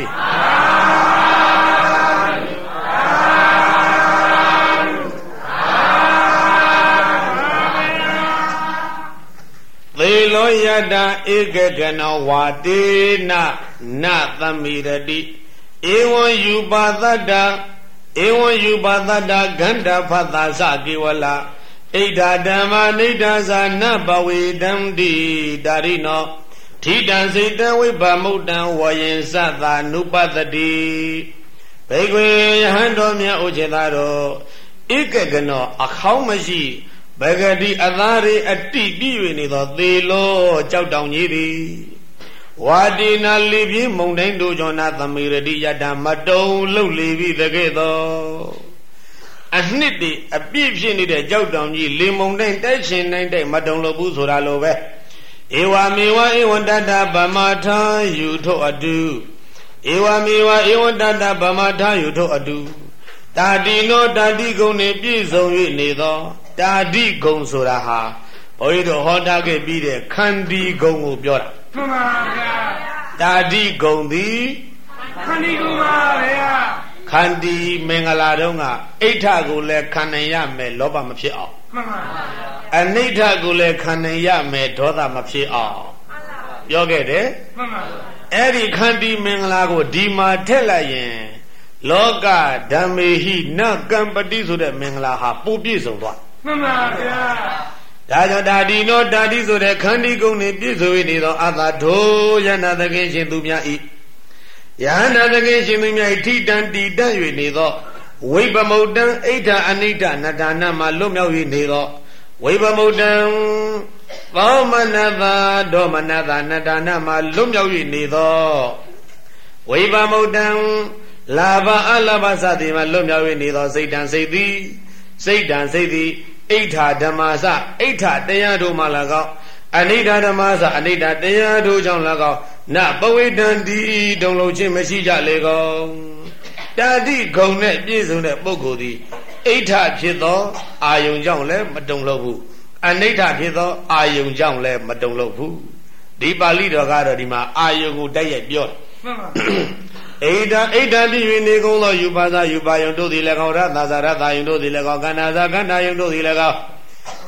သေလောယတဧကကနောဝါတေနနသမိရတိဧဝံယူပါသတ္တဧဝံယူပါသတ္တဂန္ဓဖသသကေဝလာဣဒာဓမ္မနိဒာဇာနဘဝေတံတိဒါရိနောထိတံစိတံဝိဗမုတ်တံဝယင်သသာနုပတတိဘေကွေယဟန်တော်မြတ်ဥစ္စေသာတော်ဧကကနောအခေါင်းမရှိဘဂတိအသားရေအတိပြည့်၍နေသောသေလောကြောက်တောင်ကြီးသည်ဝါတိနာလိပြင်းမုန်တိုင်းတို့ကြောင့်နာသမေရတိယတမတုံလှုပ်လေပြီတကဲ့သောအနှစ်တည်းအပြည့်ဖြစ်နေတဲ့ကြောက်တောင်ကြီးလေမုန်တိုင်းတိုက်ရှင်တိုင်းတိုက်မတုံလို့ဘူးဆိုတာလိုပဲဧဝမေဝဧဝတတဗမထာယူထို့အတုဧဝမေဝဧဝတတဗမထာယူထို့အတုတာတိနောတာတိဂုံနှင့်ပြည့်စုံ၍နေသောတာတိဂုံဆိုတာဟာဘုန်းကြီးတို့ဟောထားခဲ့ပြီးတဲ့ခန္တီဂုံကိုပြောတာမှန်ပါဗျာတာတိဂုံသည်ခန္တီဂုံပါဗျာခန္တီမင်္ဂလာတုန်းကအိဋ္ဌကိုလည်းခံနိုင်ရမယ်လောဘမဖြစ်အောင်မှန်ပါဗျာအနိဋ္ဌကိုလည်းခံနိုင်ရမယ်ဒေါသမဖြစ်အောင်ပြောခဲ့တယ်မှန်ပါဗျာအဲ့ဒီခန္တီမင်္ဂလာကိုဒီမှာထက်လိုက်ရင်လောကဓမ္မေဟိနကံပတိဆိုတဲ့မင်္ဂလာဟာပိုပြည့်စုံသွားမှန်ပါဗျာဒါကြောင့်ဓာတိနောဓာတိဆိုတဲ့ခန္တီကုံနဲ့ပြည့်စုံနေသောအသာထိုယန္တာသခင်ရှင်သူများဤယန္တာသခင်ရှင်သူများဤထိတံတည်တတ်၍နေသောဝိပမုတ်တံအိဋ္ဌအနိဋ္ဌနတနာမှာလွတ်မြောက်၍နေသောဝိပမုတ်တံသောမနသာဒေါမနသာနတနာမှာလွတ်မြောက်၍နေသောဝိပမုတ်တံလာဘအလာဘသတိမှာလွတ်မြောက်၍နေသောစိတ်တံစိတ်သည်စိတ်တံစိတ်သည်အိဋ္ဌဓမ္မာစအိဋ္ဌတရားတို့မှ၎င်းအနိဋ္ဌဓမ္မာစအနိဋ္ဌတရားတို့ကြောင့်၎င်းနပဝေတံတိတုံလုံးချင်းမရှိကြလေကုန်တာတိဂုံနဲ့ပြည့်စုံတဲ့ပုဂ္ဂိုလ်သည်အိဋ္ဌဖြစ်သောအာယုံကြောင့်လည်းမတုံလို့ဘူးအနိဋ္ဌဖြစ်သောအာယုံကြောင့်လည်းမတုံလို့ဘူးဒီပါဠိတော်ကတော့ဒီမှာအာယုံကိုတိုက်ရိုက်ပြောတယ်မှန်ပါဣဒံဣဒံတိ၍နေကုန်သောယူပါသယူပါယုံတို့သည်၎င်းရသဇာရသယုံတို့သည်၎င်းကန္နာဇာကန္နာယုံတို့သည်၎င်း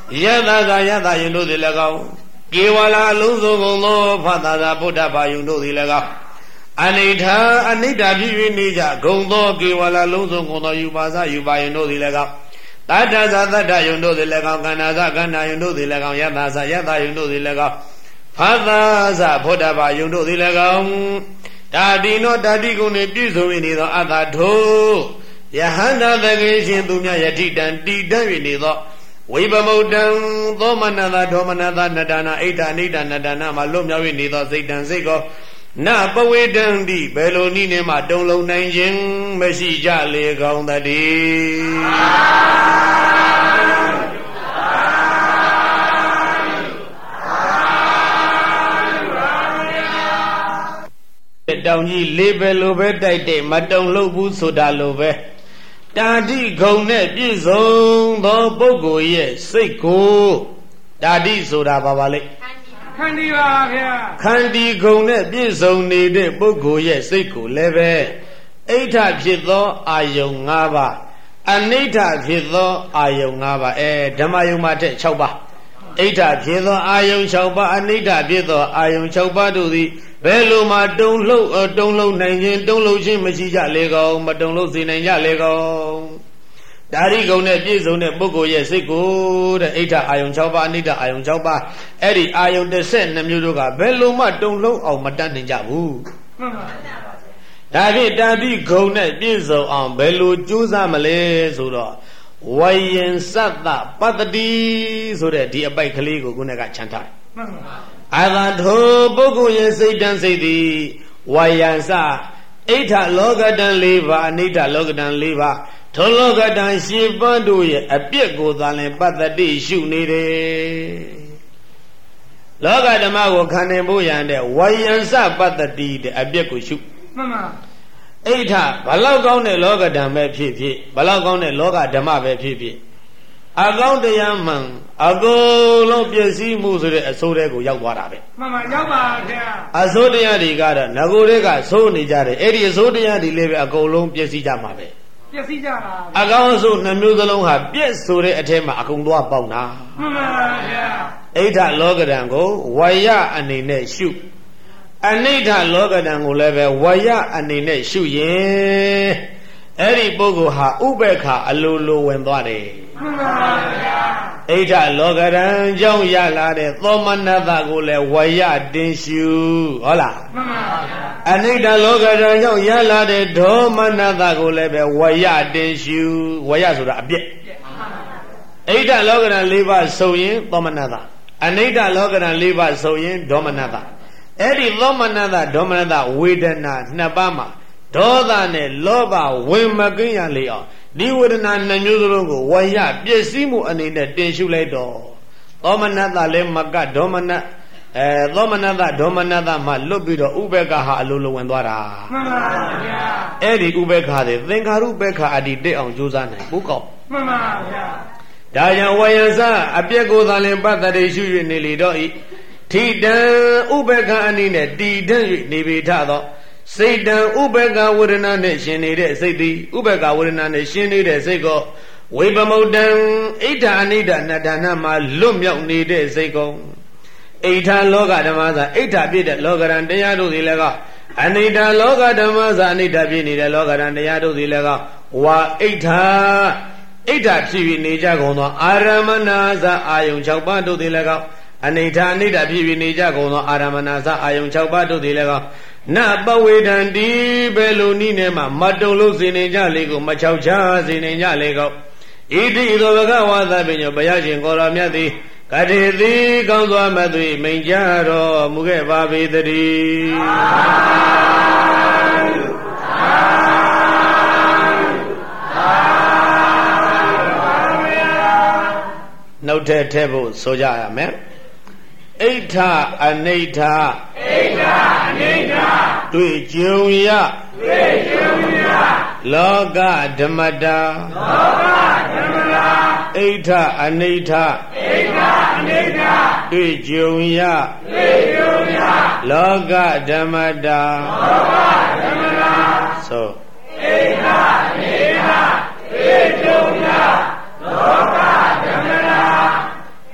ယတသာယတယုံတို့သည်၎င်းကေဝလာအလုံးစုံကုန်သောဖသာသာဗုဒ္ဓဘာယုံတို့သည်၎င်းအနိဋ္ဌာအနိဋ္ဌာဖြစ်၍နေကြဂုံသောကေဝလာလုံးစုံကုန်သောယူပါစယူပါယုံတို့သည်၎င်းတတ္တဇာတတ္တယုံတို့သည်၎င်းကန္နာဇကန္နာယုံတို့သည်၎င်းယတဇာယတယုံတို့သည်၎င်းဖသာဇဗုဒ္ဓဘာယုံတို့သည်၎င်းတာတိနောတာတိကုံနှင့်ပြည့်စုံ၍နေသောအတ္တထိုယဟန္တာသကေရှင်သူများယတိတံတိတံ၍နေသောဝိပမုတ်တံသောမနတာဒေါမနတာနတနာအိဋ္ဌအနိဋ္ဌနတနာမှာလွတ်မြောက်၍နေသောစိတ်တံစိတ်ကိုနပဝေတံတိဘယ်လိုနည်းနဲ့မှတုံလုံးနိုင်ခြင်းမရှိကြလေကောင်းသတည်းတောင်ကြီးလေးပဲလိုပဲတိုက်တဲ့မတုံလို့ဘူးဆိုတာလိုပဲတာတိဂုံနဲ့ပြည့်စုံသောပုဂ္ဂိုလ်ရဲ့စိတ်ကိုတာတိဆိုတာဘာပါလဲခန္တီပါဗျာခန္တီဂုံနဲ့ပြည့်စုံနေတဲ့ပုဂ္ဂိုလ်ရဲ့စိတ်ကိုလည်းပဲအိဋ္ဌဖြစ်သောအာယုံ၅ပါးအနိဋ္ဌဖြစ်သောအာယုံ၅ပါးအဲဓမ္မယုံမှာတဲ့၆ပါးအိဋ္ဌဖြစ်သောအာယုံ၆ပါးအနိဋ္ဌဖြစ်သောအာယုံ၆ပါးတို့သည်ဘယ်လိုမှတုံလှုပ်တုံလှုပ်နိုင်ခြင်းတုံလှုပ်ခြင်းမရှိကြလေကောင်မတုံလှုပ်စေနိုင်ကြလေကောင်ဒါရိကုံနဲ့ပြည့်စုံတဲ့ပုဂ္ဂိုလ်ရဲ့စိတ်ကိုတဲ့အိဋ္ဌအာယုံ၆ပါးအနိဋ္ဌအာယုံ၆ပါးအဲ့ဒီအာယုံ၁၂မျိုးတို့ကဘယ်လိုမှတုံလှုပ်အောင်မတတ်နိုင်ကြဘူးမှန်ပါဗျာဒါဖြင့်တာတိဂုံနဲ့ပြည့်စုံအောင်ဘယ်လိုကြိုးစားမလဲဆိုတော့ဝယင်စတ္တပတ္တိဆိုတဲ့ဒီအပိုက်ကလေးကိုခုနကခြံထားမှန်ပါအာသာထိုပုဂ္ဂိုလ်ရဲ့စိတ်တန်စိတ်သည်ဝါယံစအိဋ္ဌလောကတံ၄ပါးအနိဋ္ဌလောကတံ၄ပါးထိုလောကတံရှင်းပန်းတို့ရဲ့အပြစ်ကိုသာလင်ပတ္တိရှုနေတယ်လောကဓမ္မကိုခံနိုင်ဖို့ရန်တဲ့ဝါယံစပတ္တိတဲ့အပြစ်ကိုရှုမှန်ပါအိဋ္ဌဘလောက်ကောင်းတဲ့လောကဓမ္မပဲဖြစ်ဖြစ်ဘလောက်ကောင်းတဲ့လောကဓမ္မပဲဖြစ်ဖြစ်အကောင်းတရားမှန်အကုန်လုံးပြည့်စည်မှုဆိုတဲ့အဆိုးတွေကိုရောက်သွားတာပဲမှန်ပါရောက်ပါဗျာအဆိုးတရားတွေကတော့ငကိုတွေကဆိုးနေကြတယ်အဲ့ဒီအဆိုးတရားတွေလည်းပဲအကုန်လုံးပြည့်စည်ကြမှာပဲပြည့်စည်ကြတာအကောင်းအဆိုးနှမျိုးစလုံးဟာပြည့်ဆိုတဲ့အထက်မှာအကုန်သွားပေါက်တာမှန်ပါဗျာအိဋ္ဌလောကဓံကိုဝါယအနေနဲ့ရှုအနိဋ္ဌလောကဓံကိုလည်းပဲဝါယအနေနဲ့ရှုရင်အဲ့ဒီပုဂ္ဂိုလ်ဟာဥပေက္ခအလိုလိုဝင်သွားတယ်မှန်ပါဗျာအိဋ္ဌလောကရံကြောင့်ရလာတဲ့သောမနတကိုလည်းဝရတင်ရှုဟုတ်လားမှန်ပါဗျာအနိဋ္ဌလောကရံကြောင့်ရလာတဲ့ဒေါမနတကိုလည်းပဲဝရတင်ရှုဝရဆိုတာအပြည့်အိဋ္ဌလောကရံ၄ပါးဆိုရင်သောမနတအနိဋ္ဌလောကရံ၄ပါးဆိုရင်ဒေါမနတအဲ့ဒီသောမနတဒေါမနတဝေဒနာနှစ်ပါးမှာဒေါသနဲ့လောဘဝင်မကင်းရလေအောင်ဒီဝေဒနာနှမျိုးစလုံးကိုဝါယပြည့်စည်မှုအနေနဲ့တင်ရှုလိုက်တော့သောမနတလည်းမကဒေါမနအဲသောမနတဒေါမနတမှလွတ်ပြီးတော့ဥပေက္ခဟာအလိုလိုဝင်သွားတာမှန်ပါဗျာအဲ့ဒီဥပေက္ခတွေသင်္ခါရုပေက္ခအတ္တိတိအောင်ကြိုးစားနိုင်ဘူးကောမှန်ပါဗျာဒါကြောင့်ဝယံစအပြည့်ကိုသာလင်ပတ္တိရှု၍နေလေတော့ဤထိတံဥပေက္ခအနည်းနဲ့တည်တံ့၍နေပေထသောစိတ်တံဥပေက္ခဝေဒနာနဲ့ရှင်နေတဲ့စိတ်သည်ဥပေက္ခဝေဒနာနဲ့ရှင်နေတဲ့စိတ်ကိုဝိပမုတ်တံအိဋ္ဌအနိဋ္ဌနတနာမှာလွတ်မြောက်နေတဲ့စိတ်ကိုအိဋ္ဌလောကဓမ္မသာအိဋ္ဌပြည့်တဲ့လောကရန်တရားတို့သည်လည်းကအနိဋ္ဌလောကဓမ္မသာအနိဋ္ဌပြည့်နေတဲ့လောကရန်တရားတို့သည်လည်းကဝါအိဋ္ဌအိဋ္ဌဖြစ်ပြီးနေကြကုန်သောအာရမဏဇအာယုံ၆ပါးတို့သည်လည်းကအနိဋ္ဌအနိဋ္ဌဖြစ်ပြီးနေကြကုန်သောအာရမဏဇအာယုံ၆ပါးတို့သည်လည်းကနပဝေဒံတိဘယ်လိုနည်းနဲ့မှမတုံလို့စေနေကြလေကိုမချောက်ချစေနေကြလေကောဣတိသောဘဂဝါသပညောဘုရားရှင်ကိုရောမြတ်သည်ကတိတိကောင်းစွာမသွေမိန်ကြတော်မူခဲ့ပါပေတည်းနှုတ်ထက်ထည့်ဖို့ဆိုကြရမယ်အိဋ္ဌအနိဋ္ဌအိဋ္ဌအနိဋ္ဌတွေ့ကြုံရတွေ့ကြုံရလောကဓမ္မတာလောကဓမ္မတာအိဋ္ဌအနိဋ္ဌအိဋ္ဌအနိဋ္ဌတွေ့ကြုံရတွေ့ကြုံရလောကဓမ္မတာလောကဓမ္မတာသို့အိဋ္ဌအနိဋ္ဌတွေ့ကြုံရလောကဓမ္မတာ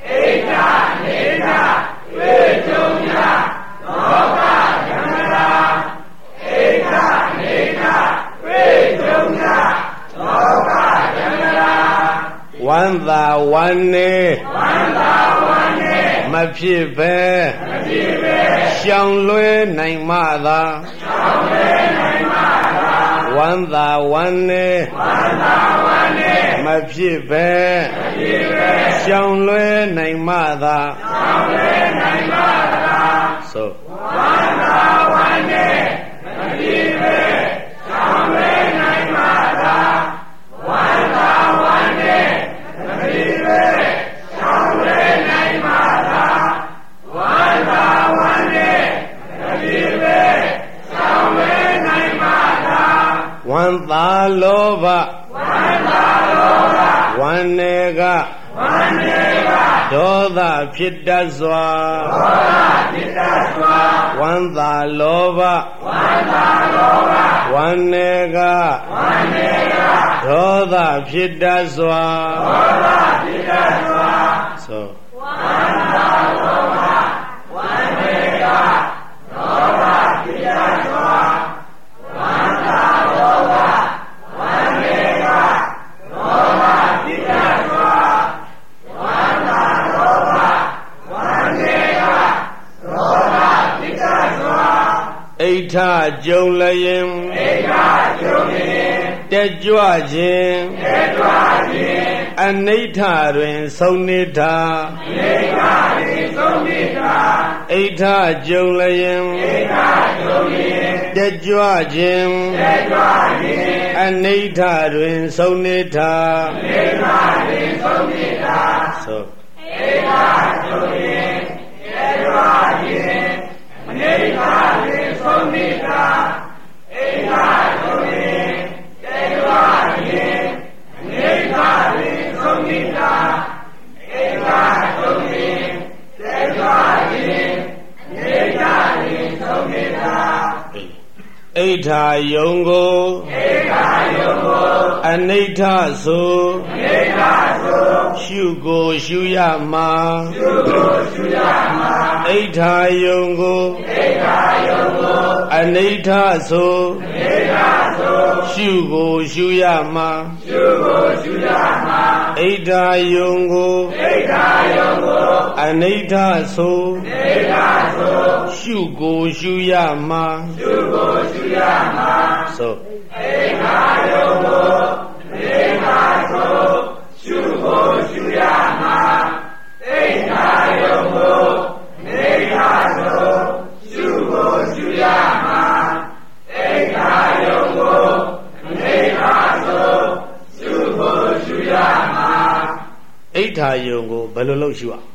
ဝမ်းနေဝမ်းသာဝမ်းနေမဖြစ်ပဲမဖြစ်ပဲရှောင်လွဲနိုင်မှသာရှောင်လွဲနိုင်မှသာဝမ်းသာဝမ်းနေဝမ်းသာဝမ်းနေမဖြစ်ပဲမဖြစ်ပဲရှောင်လွဲနိုင်မှသာရှောင်လွဲနိုင်မှသာဆိုဝမ်းသာဝမ်းနေမဖြစ်ပဲရှောင်လွဲနိုင်မှသာဝမ်းသာဝမ်းနေမဖြစ်ပဲရှောင်လွဲနိုင်မှသာဝမ်းသာဝမ်းနေမဖြစ်ပဲရှောင်လွဲနိုင်မှသာဝမ်းသာလောဘဝမ်းသာလောဘဝမ်းနေကဝမ်းနေကဒေါသဖြစ်တတ်စွာဒေါသဖြစ်တတ်စွာဝမ်းသာလောဘဝမ်းသာလောဘဝမ်းနေကဝမ်းနေကဒေါသဖြစ်တတ်စွာဒေါသဖြစ်တတ်စွာဆိုဝမ်းသာလောဘဝမ်းနေကဒေါသဖြစ်တတ်စွာဝမ်းသာလောဘဝမ်းနေကဒေါသဖြစ်တတ်စွာဝမ်းသာလောဘဝမ်းနေကဒေါသဖြစ်တတ်စွာအိဋ္ဌကြုံလျင်အိဋ္ဌကြုံလျင်တက်ကြွခြင်းတက်ကြွခြင်းအနိဋ္ဌတွင်ဆုံးနေတာအနိဋ္ဌတွင်ဆုံးနေတာအိဋ္ဌကြုံလျင်အိဋ္ဌကြုံလျင်တက်ကြွခြင်းတက်ကြွခြင်းအနိဋ္ဌတွင်ဆုံးနေတာအနိဋ္ဌတွင်ဆုံးနေတာဆိုအိဋ္ဌကြုံလျင်တက်ကြွခြင်းအနိဋ္ဌတွင်ဆုံးနေတာအိဋ္ဌကြုံလျင်တက်ကြွခြင်းအနိဋ္ဌတွင်ဆုံးနေတာအိဋ္ဌကြုံလျင်တက်ကြွခြင်းအနိဋ္ဌတွင်ဆုံးနေတာအိဋ္ဌယုံကိုအိဋ္ဌယုံကိုအနိဋ္ဌဆိုအနိဋ္ဌဆိုရှုကိုရှုရမှာရှုကိုရှုရမှာအိဋ္ဌယုံကိုအိဋ္ဌယုံကိုအနိဋ္ဌဆိုအနိဋ္ဌဆိုရှုကိုရှုရမှာရှုကိုရှုရမှာအိဋ္ဌယုံကိုအိဋ္ဌယုံကိုအနိဋ္ဌဆိုအိဋ္ဌဆိုရှုကိုရှုရမှာရှုကိုရှုရမှာဆိုအိဋ္ဌယုံကိုအိဋ္ဌဆိုရှုကိုရှုရမှာအိဋ္ဌယုံကိုအိဋ္ဌဆိုရှုကိုရှုရမှာအိဋ္ဌယုံကိုအိဋ္ဌဆိုရှုကိုရှုရမှာအိဋ္ဌယုံကိုဘယ်လိုလုပ်ရှုရ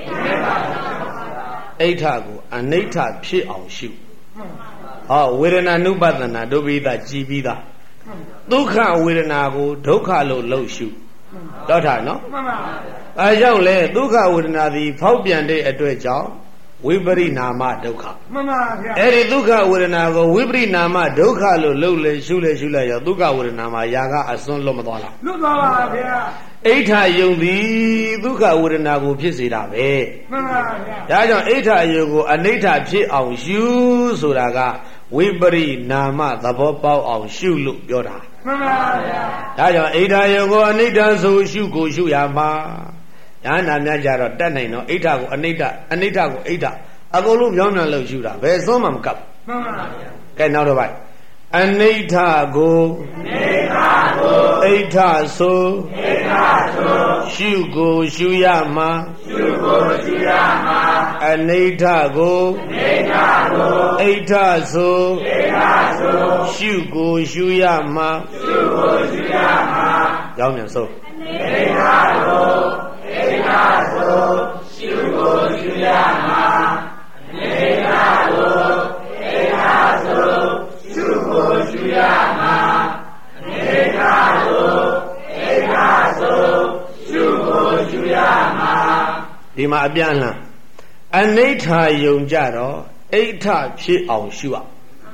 အိဋ္ဌကိုအနိဋ္ဌဖြစ်အောင်ရှုဟောဝေဒနာနုပဒနာဒုပိသကြည်ပြီးသားဒုက္ခဝေဒနာကိုဒုက္ခလို့လှုပ်ရှုတော့ထားနော်မှန်ပါဗျာအဲကြောင့်လေဒုက္ခဝေဒနာသည်ဖောက်ပြန်တဲ့အတွက်ကြောင့်ဝိပရိနာမဒုက္ခမှန်ပါဗျာအဲ့ဒီဒုက္ခဝေဒနာကိုဝိပရိနာမဒုက္ခလို့လှုပ်လေရှုလေရှုလိုက်ရောဒုက္ခဝေဒနာမှာຢာကအစွန်းလွတ်မသွားလားလွတ်သွားပါဗျာအိဋ္ဌယုံသည်ဒုက္ခဝေဒနာကိုဖြစ်စေတာပဲမှန်ပါဗျာဒါကြောင့်အိဋ္ဌယုံကိုအနိဋ္ဌဖြစ်အောင်ရှုဆိုတာကဝိပရိနာမသဘောပေါက်အောင်ရှုလို့ပြောတာမှန်ပါဗျာဒါကြောင့်အိဋ္ဌယုံကိုအနိဋ္ဌဆိုရှုကိုရှုရမှာညာနာများကြတော့တတ်နိုင်တော့အိဋ္ဌကိုအနိဋ္ဌအနိဋ္ဌကိုအိဋ္ဌအကုန်လုံးပြောင်းပြန်လို့ရှုတာဘယ်စွမ်းမှမကပ်မှန်ပါဗျာကဲနောက်တော့ပါအနိဋ္ဌကိုအနိဋ္ဌကိုအိဋ္ဌဆိုအိဋ္ဌဆိုရှုကိုရှုရမှာရှုကိုရှုရမှာအနိဋ္ဌကိုအနိဋ္ဌကိုအိဋ္ဌဆိုအိဋ္ဌဆိုရှုကိုရှုရမှာရှုကိုရှုရမှာကြောင်းပြန်ဆုံးအိဋ္ဌကိုအိဋ္ဌဆိုရှုကိုရှုရမှာအိဋ္ဌကိုအိဋ္ဌဆိုရှုကိုရှုရမှာအိဋ္ဌကိုအိဋ္ဌဆိုရှုကိုရှုရမှာဒီမှာအပြန်လှန်အနိဋ္ဌယုံကြတော့အိဋ္ဌဖြစ်အောင်ရှုရ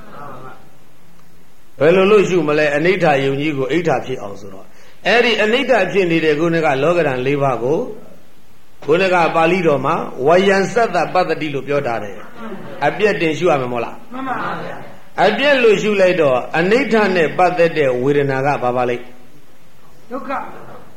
ဘယ်လိုလို့ရှုမလဲအနိဋ္ဌယုံကြီးကိုအိဋ္ဌဖြစ်အောင်ဆိုတော့အဲ့ဒီအနိဋ္ဌဖြစ်နေတဲ့ခုနကလောကဓာတ်၄ပါးကိုခုနကပါဠိတော်မှာဝယံသတ္တပတ္တိလို့ပြောထားတယ်အပြည့်တင်ရှုရမှာမဟုတ်လားမှန်ပါဗျာအပြည့်လို့ရှုလိုက်တော့အနိဋ္ဌနဲ့ပတ်သက်တဲ့ဝေဒနာကဘာပါလိမ့်ဒုက္ခ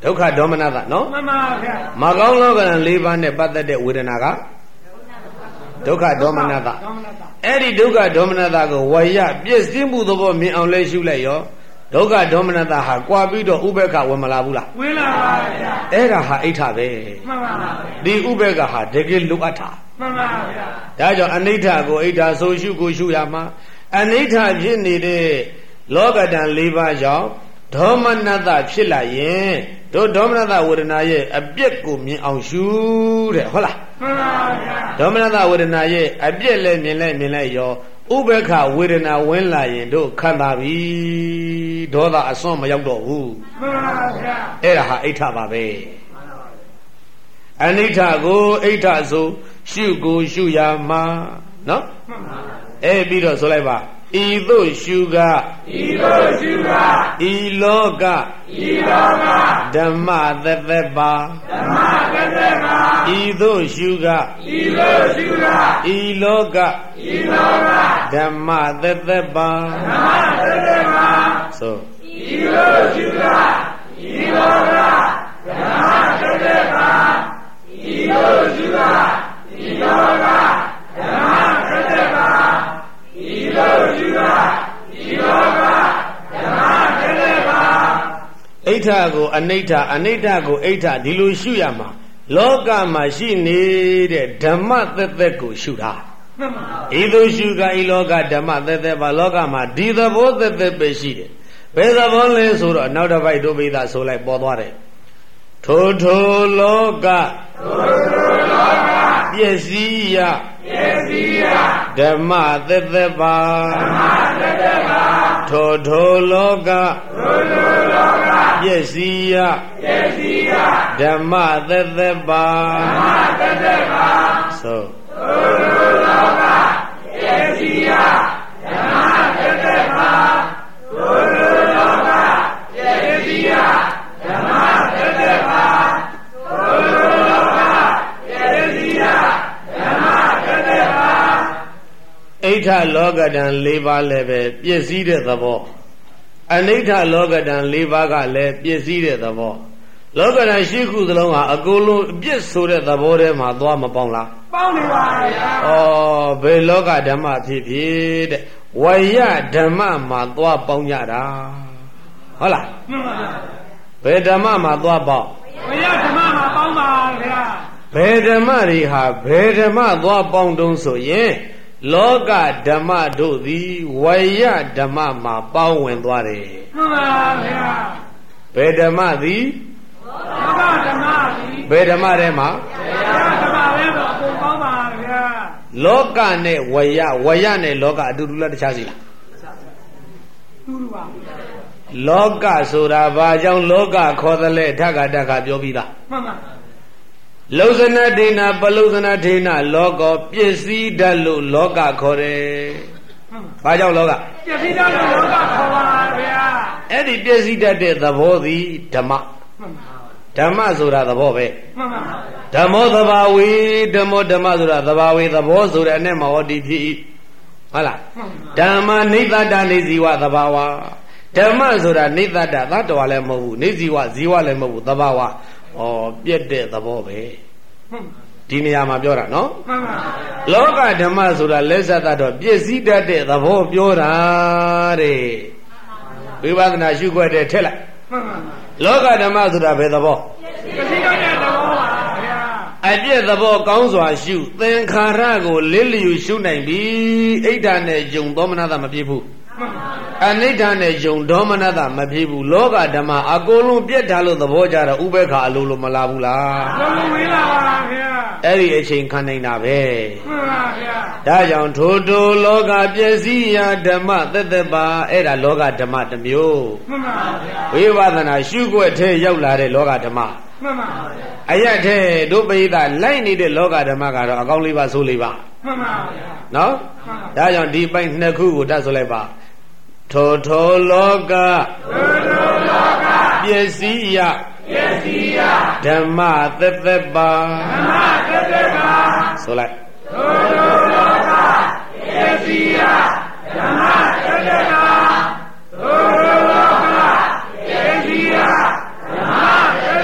ဒုက္ခဒေါမနတနော်မှန်ပါဗျာမကောင်းလောကဓာတ်၄ပါးနဲ့ပတ်သက်တဲ့ဝေဒနာကဒုက္ခဒေါမနတအဲ့ဒီဒုက္ခဒေါမနတကိုဝရပြည့်စည်မှုသဘောမြင်အောင်လဲရှုလိုက်ရောဒုက္ခဒေါမနတဟာကြွားပြီးတော့ဥပေက္ခဝင်မလာဘူးလားဝင်လာပါဗျာအဲ့ဒါဟာအိဋ္ဌပဲမှန်ပါဗျာဒီဥပေက္ခဟာတကယ်လိုအပ်တာမှန်ပါဗျာဒါကြောင့်အနိဋ္ဌကိုအိဋ္ဌဆိုရှုကိုရှုရမှာအနိဋ္ဌဖြစ်နေတဲ့လောကဓာတ်၄ပါးကြောင့်ဒေါမနတဖြစ်လာရင်တို့ဒေါမနတဝေဒနာရဲ့အပြစ်ကိုမြင်အောင်ရှုတဲ့ဟုတ်လားမှန်ပါဗျာဒေါမနတဝေဒနာရဲ့အပြစ်လည်းမြင်လိုက်မြင်လိုက်ရောဥပေက္ခဝေဒနာဝင်လာရင်တို့ခံတာပြီဒေါသအစွန်းမရောက်တော့ဘူးမှန်ပါဗျာအဲ့ဒါဟာအိဋ္ဌပါပဲအနိဋ္ဌကိုအိဋ္ဌဆိုရှုကိုရှုရမှာနော်မှန်ပါအဲ့ပြီးတော့ဆိုလိုက်ပါဤသို့ရှုကဤသို့ရှုကဤလောကဤလောကဓမ္မသတ္တပါဓမ္မသတ္တပါဤသို့ရှုကဤသို့ရှုကဤလောကဤလောကဓမ္မသတ္တပါဓမ္မသတ္တပါဆိုဤသို့ရှုကဤလောကဓမ္မသတ္တပါဤသို့ရှုကဤလောကဓမ္မသတ္တပါဤသို့ရှုကဤလောကဓမ္မသတ္တပါအိဋ္ဌကိုအနိဋ္ဌအနိဋ္ဌကိုအိဋ္ဌဒီလိုရှုရမှာလောကမှာရှိနေတဲ့ဓမ္မသက်သက်ကိုရှုတာမှန်ပါဤသို့ရှုကဤလောကဓမ္မသက်သက်ပါလောကမှာဒီသဘောသက်သက်ပဲရှိတယ်ဘယ်သဘောလဲဆိုတော့နောက်တစ်ပိုက်တို့ပိသဆိုလိုက်ပေါ်သွားတယ်ထိုထိုလောကထိုထိုလောကပစ္စည်းယပစ္စည်းယဓမ္မသက်သက်ပါဓမ္မသက်သက်ပါထိုထိုလောကထိုထိုလောကပစ္စည်းယပစ္စည်းယဓမ္မသက်သက်ပါဓမ္မသက်သက်ပါဆိုထိုထိုလောကပစ္စည်းယဓမ္မသက်သက်ပါထိုထိုလောကပစ္စည်းယဓမ္မသက်သက်ပါထိုထိုလောကပစ္စည်းယဓမ္မသက်သက်ပါအိဋ္ဌလောကဓာတ်၄ပါးလည်းပဲပြည့်စည်တဲ့သဘောအနိဋ္ဌလောကဓာတ်၄ပါးကလည်းပြည့်စည်တဲ့သဘောလောကဓာတ်ရှိခုသလုံးဟာအကုန်လုံးအပြည့်ဆိုတဲ့သဘောထဲမှာသွားမပေါင်းလားပေါင်းနေပါဗျာဩဘယ်လောကဓမ္မဖြစ်ဖြစ်တဲ့ဝယဓမ္မမှာသွားပေါင်းကြတာဟုတ်လားမှန်ပါဗျာဘယ်ဓမ္မမှာသွားပေါင်းဝယဓမ္မမှာပေါင်းပါဗျာဘယ်ဓမ္မတွေဟာဘယ်ဓမ္မသွားပေါင်းတုံးဆိုရင်လောကဓမ္မတို့သည်ဝယဓမ္မမှာပေါင်းဝင်သွားတယ်မှန်ပါဗျာဘယ်ဓမ္မသည်လောကဓမ္မသည်ဘယ်ဓမ္မထဲမှာဝယဓမ္မပဲတော့အကုန်ပေါင်းပါဗျာလောကနဲ့ဝယဝယနဲ့လောကအတူတူလားတခြားစီလားတူတူပါလောကဆိုတာဘာကြောင့်လောကခေါ်သလဲထက်ကတက်ကပြောပြီးသားမှန်ပါလောဇနဒိနာပလုဇနဒိနာလောကောပစ္စည်းတတ်လို့လောကခေါ်တယ်။ဘာကြောင့်လောကပစ္စည်းတတ်လို့လောကခေါ်ပါဗျာ။အဲ့ဒီပစ္စည်းတတ်တဲ့သဘောသည်ဓမ္မဓမ္မဆိုတာသဘောပဲမှန်ပါဓမ္မောသဘာဝေဓမ္မောဓမ္မဆိုတာသဘာဝေသဘောဆိုတဲ့အနဲ့မဟောတိဖြစ်၏ဟုတ်လားဓမ္မနိသတ္တနေဇီဝသဘာဝဓမ္မဆိုတာနိသတ္တသတ္တဝါလည်းမဟုတ်ဘူးနေဇီဝဇီဝလည်းမဟုတ်ဘူးသဘာဝဩပြက်တဲ့သဘောပဲဒီနေရာမှာပြောတာနော်မှန်ပါလောကဓမ္မဆိုတာလက်ဆက်သတ်တော့ပြည့်စည်တတ်တဲ့သဘောပြောတာတဲ့ဝိပဿနာရှုခွက်တဲ့ထက်လိုက်မှန်ပါလောကဓမ္မဆိုတာဘယ်သဘောပြည့်စည်တတ်တဲ့သဘောပါဗျာအပြည့်သဘောကောင်းစွာရှုသင်္ခါရကိုလစ်လျူရှုနိုင်ပြီအိဋ္ဌာနဲ့ယုံသောမနတာမဖြစ်ဘူးအနိဋ္ဌာနဲ့ယုံဒေါမနတာမဖြစ်ဘူးလောကဓမ္မအကုန်လုံးပြက်ထားလို့သဘောကြတော့ဥပေက္ခအလိုလိုမလာဘူးလားလုံးလုံးဝေးလာပါဗျာအဲ့ဒီအချိန်ခံနိုင်တာပဲမှန်ပါဗျာဒါကြောင့်ထိုထိုလောကပစ္စည်းရာဓမ္မသက်သက်ပါအဲ့ဒါလောကဓမ္မတစ်မျိုးမှန်ပါဗျာဝိပဿနာရှုွက်ထဲရောက်လာတဲ့လောကဓမ္မမှန်ပါဗျာအရက်ထဲတို့ပိဋကလိုက်နေတဲ့လောကဓမ္မကတော့အကောင်းလေးပါဆိုးလေးပါမှန်ပါဗျာနော်ဒါကြောင့်ဒီပိုက်နှစ်ခုကိုတတ်ဆိုလိုက်ပါထိုထိုလောကထိုထိုလောကပစ္စည်းယပစ္စည်းယဓမ္မသက်သက်ပါဓမ္မသက်သက်ပါဆိုလိုက်ထိုထိုလောကပစ္စည်းယဓမ္မသက်သက်ပါထိုထိုလောကပစ္စည်းယဓမ္မသက်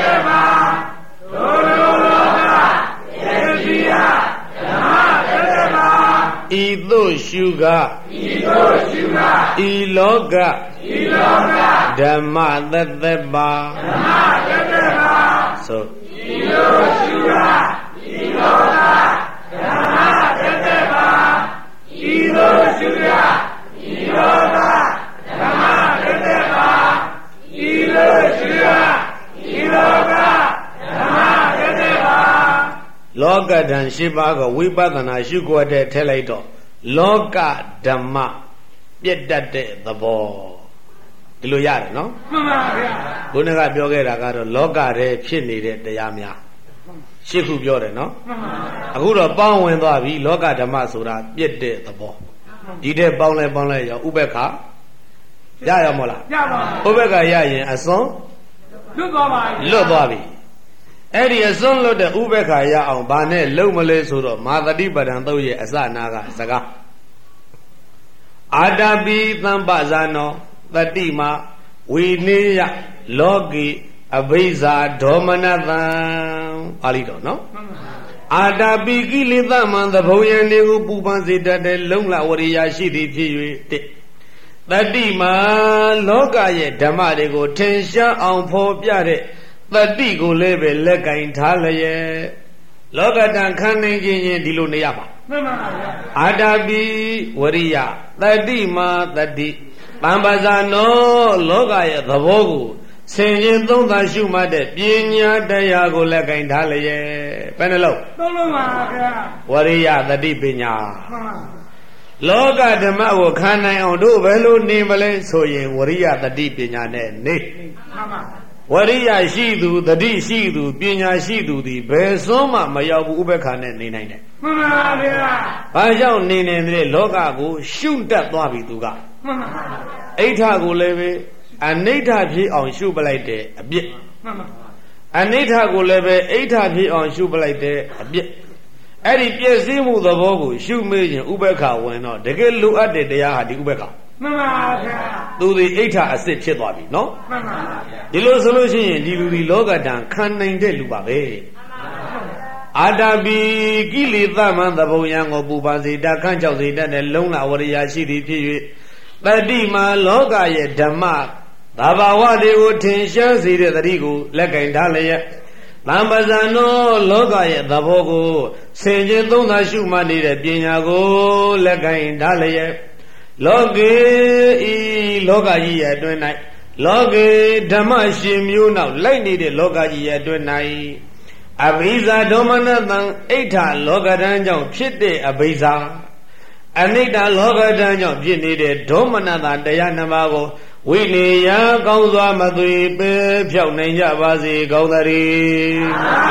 သို့ရှုကဤသို့ရှုကဤလောကဤလောကဓမ္မသတ္တပါဓမ္မသတ္တပါဆိုဤသို့ရှုကဤလောကဓမ္မသတ္တပါဤသို့ရှုကဤလောကဓမ္မသတ္တပါဤသို့ရှုကဤလောကဓမ္မသတ္တပါလောကဓာန်ရှိပါးကိုဝိပဿနာရှုခွက်တဲ့ထည့်လိုက်တော့လောကဓမ္မပြတ်တတ်တဲ့သဘောဒီလိုရတယ်နော်မှန်ပါဗျာဘုန်းကပြောခဲ့တာကတော့လောကထဲဖြစ်နေတဲ့တရားများရှစ်ခုပြောတယ်နော်မှန်ပါအခုတော့ပေါင်းဝင်သွားပြီလောကဓမ္မဆိုတာပြတ်တဲ့သဘောဒီတဲ့ပေါင်းလဲပေါင်းလဲရောဥပ္ပခါရရမို့လားရပါဥပ္ပခါရရင်အစွန်းလွတ်သွားပါပြီလွတ်သွားပြီအဲ့ဒီအစွန်းလွတ်တဲ့ဥပ္ပခါရအောင်ဘာနဲ့လုံးမလဲဆိုတော့မာသတိပဋ္ဌာန်သုတ်ရဲ့အစနာကစကားအာတပိသံပဇာနောတတိမဝိနေယလောကိအဘိဇာဒေါမနတံပါဠိတော်နော်အာတပိကိလေသာမံသဘုံယံနေကိုပူပန်စေတတ်တဲ့လုံလဝရိယရှိသည်ဖြစ်၍တတိမလောကရဲ့ဓမ္မတွေကိုထင်ရှားအောင်ဖော်ပြတဲ့တတိကိုလည်းပဲလက်ကင်ထားလျက်လောကတံခံနေခြင်းချင်းဒီလိုနေရမှာမှန်ပါဗျာအာတာပိဝရိယတတိမာတတိတံပဇာနောလောကရဲ့သဘောကိုဆင်ခြင်သုံးသပ်ရှုမှတ်တဲ့ပညာတရားကိုလက်ကင်ထားလျက်ဘယ်နှလုံးသုံးလုံးပါဗျာဝရိယတတိပညာမှန်ပါလောကဓမ္မကိုခံနိုင်အောင်တို့ဘယ်လိုနေမလဲဆိုရင်ဝရိယတတိပညာနဲ့နေမှန်ပါဝရိယရှိသူတတိရှိသူပညာရှိသူသည်ဘယ်စွန်းမှမရောက်ဘူးဥပ္ပခါနဲ့နေနိုင်တယ်မှန်ပါဗျာဘာကြောင့်နေနေတဲ့လောကကိုရှုတတ်သွားပြီသူကမှန်ပါအိဋ္ဌကိုလည်းပဲအနိဋ္ဌဖြစ်အောင်ရှုပလိုက်တယ်အပြစ်မှန်ပါအနိဋ္ဌကိုလည်းပဲအိဋ္ဌဖြစ်အောင်ရှုပလိုက်တယ်အပြစ်အဲ့ဒီပြည့်စည်မှုသဘောကိုရှုမေးရင်ဥပ္ပခါဝင်တော့တကယ်လိုအပ်တဲ့တရားဟာဒီဥပ္ပခါမှန်ပါဗျာသူဒီအိဋ္ဌအစစ်ဖြစ်သွားပြီနော်မှန်ပါဗျာဒီလိုဆိုလို့ရှိရင်ဒီလူဒီလောကဓာန်ခံနိုင်တဲ့လူပါပဲအာတာပိကိလေသာမံသဘုံယံကိုပူပါစေတခန့်ကြောက်စေတတ်တဲ့လုံလဝရိယရှိသည်ဖြစ်၍တတိမာလောကရဲ့ဓမ္မသဘာဝတွေကိုထင်ရှားစေတဲ့သတိကိုလက်ကင်ထားလျက်တံပဇာနောလောကရဲ့သဘောကိုဆင်ခြင်သုံးသပ်ရှုမှတ်နေတဲ့ပညာကိုလက်ကင်ထားလျက်လောကေဤလောကကြီးရဲ့အတွင်း၌လောကေဓမ္မရှင်မျိုးနောက်လိုက်နေတဲ့လောကကြီးရဲ့အတွင်း၌အဘိဇာဒေါမနတံအိဋ္ဌလောကဓာန်ကြောင့်ဖြစ်တဲ့အဘိဇာအနိဋ္ဌလောကဓာန်ကြောင့်ဖြစ်နေတဲ့ဒေါမနတတရားနှစ်ပါးကိုဝိနေယကောင်းစွာမသွေပဲဖြောက်နိုင်ကြပါစေကောင်းသတည်း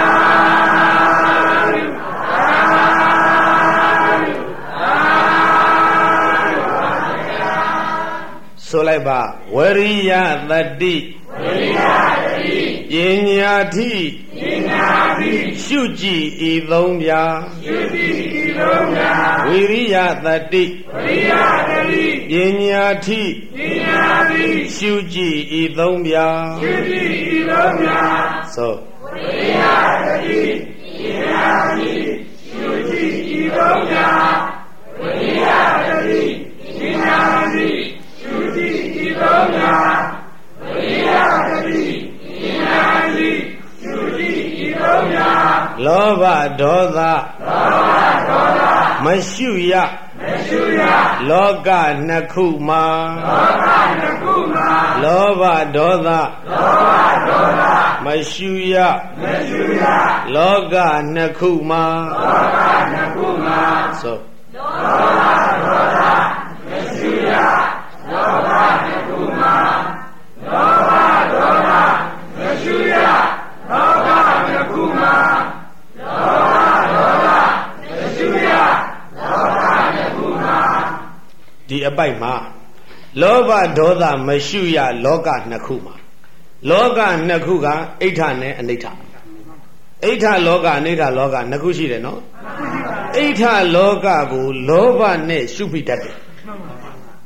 ဆိုလိုက်ပါဝရိယတတိဝရိယတတိပညာတိပညာတိရှုကြည်ဤသုံးပြရှုကြည်ဤသုံးပြဝိရိယတတိဝရိယတတိပညာတိပညာတိရှုကြည်ဤသုံးပြရှုကြည်ဤသုံးပြဆိုဝရိယတတိပညာတိရှုကြည်ဤသုံးပြဝရိယတတိပညာတိရှုကြည်ဤသုံးပြဝရိယတတိပညာတိရှုကြည်ဤသုံးပြလောဘဒေါသလောဘဒေါသမရှိရမရှိရလောကနှစ်ခုမှာလောကနှစ်ခုမှာလောဘဒေါသလောဘဒေါသမရှိရမရှိရလောကနှစ်ခုမှာလောကနှစ်ခုမှာဆိုလောဘဒေါသမရှိရလောကနှစ်ခုမှာလောဘဒေါသမရှိရလောကနှစ်ခုမှာလောဘဒေါသမရှိရလောကနှစ်ခုမှာဒီအပိုက်မှာလောဘဒေါသမရှိရလောကနှစ်ခုမှာလောကနှစ်ခုကအိဋ္ဌနဲ့အနိဋ္ဌအိဋ္ဌလောကအနိဋ္ဌလောကနှစ်ခုရှိတယ်နော်အိဋ္ဌလောကကိုလောဘနဲ့ရှုမိတတ်တယ်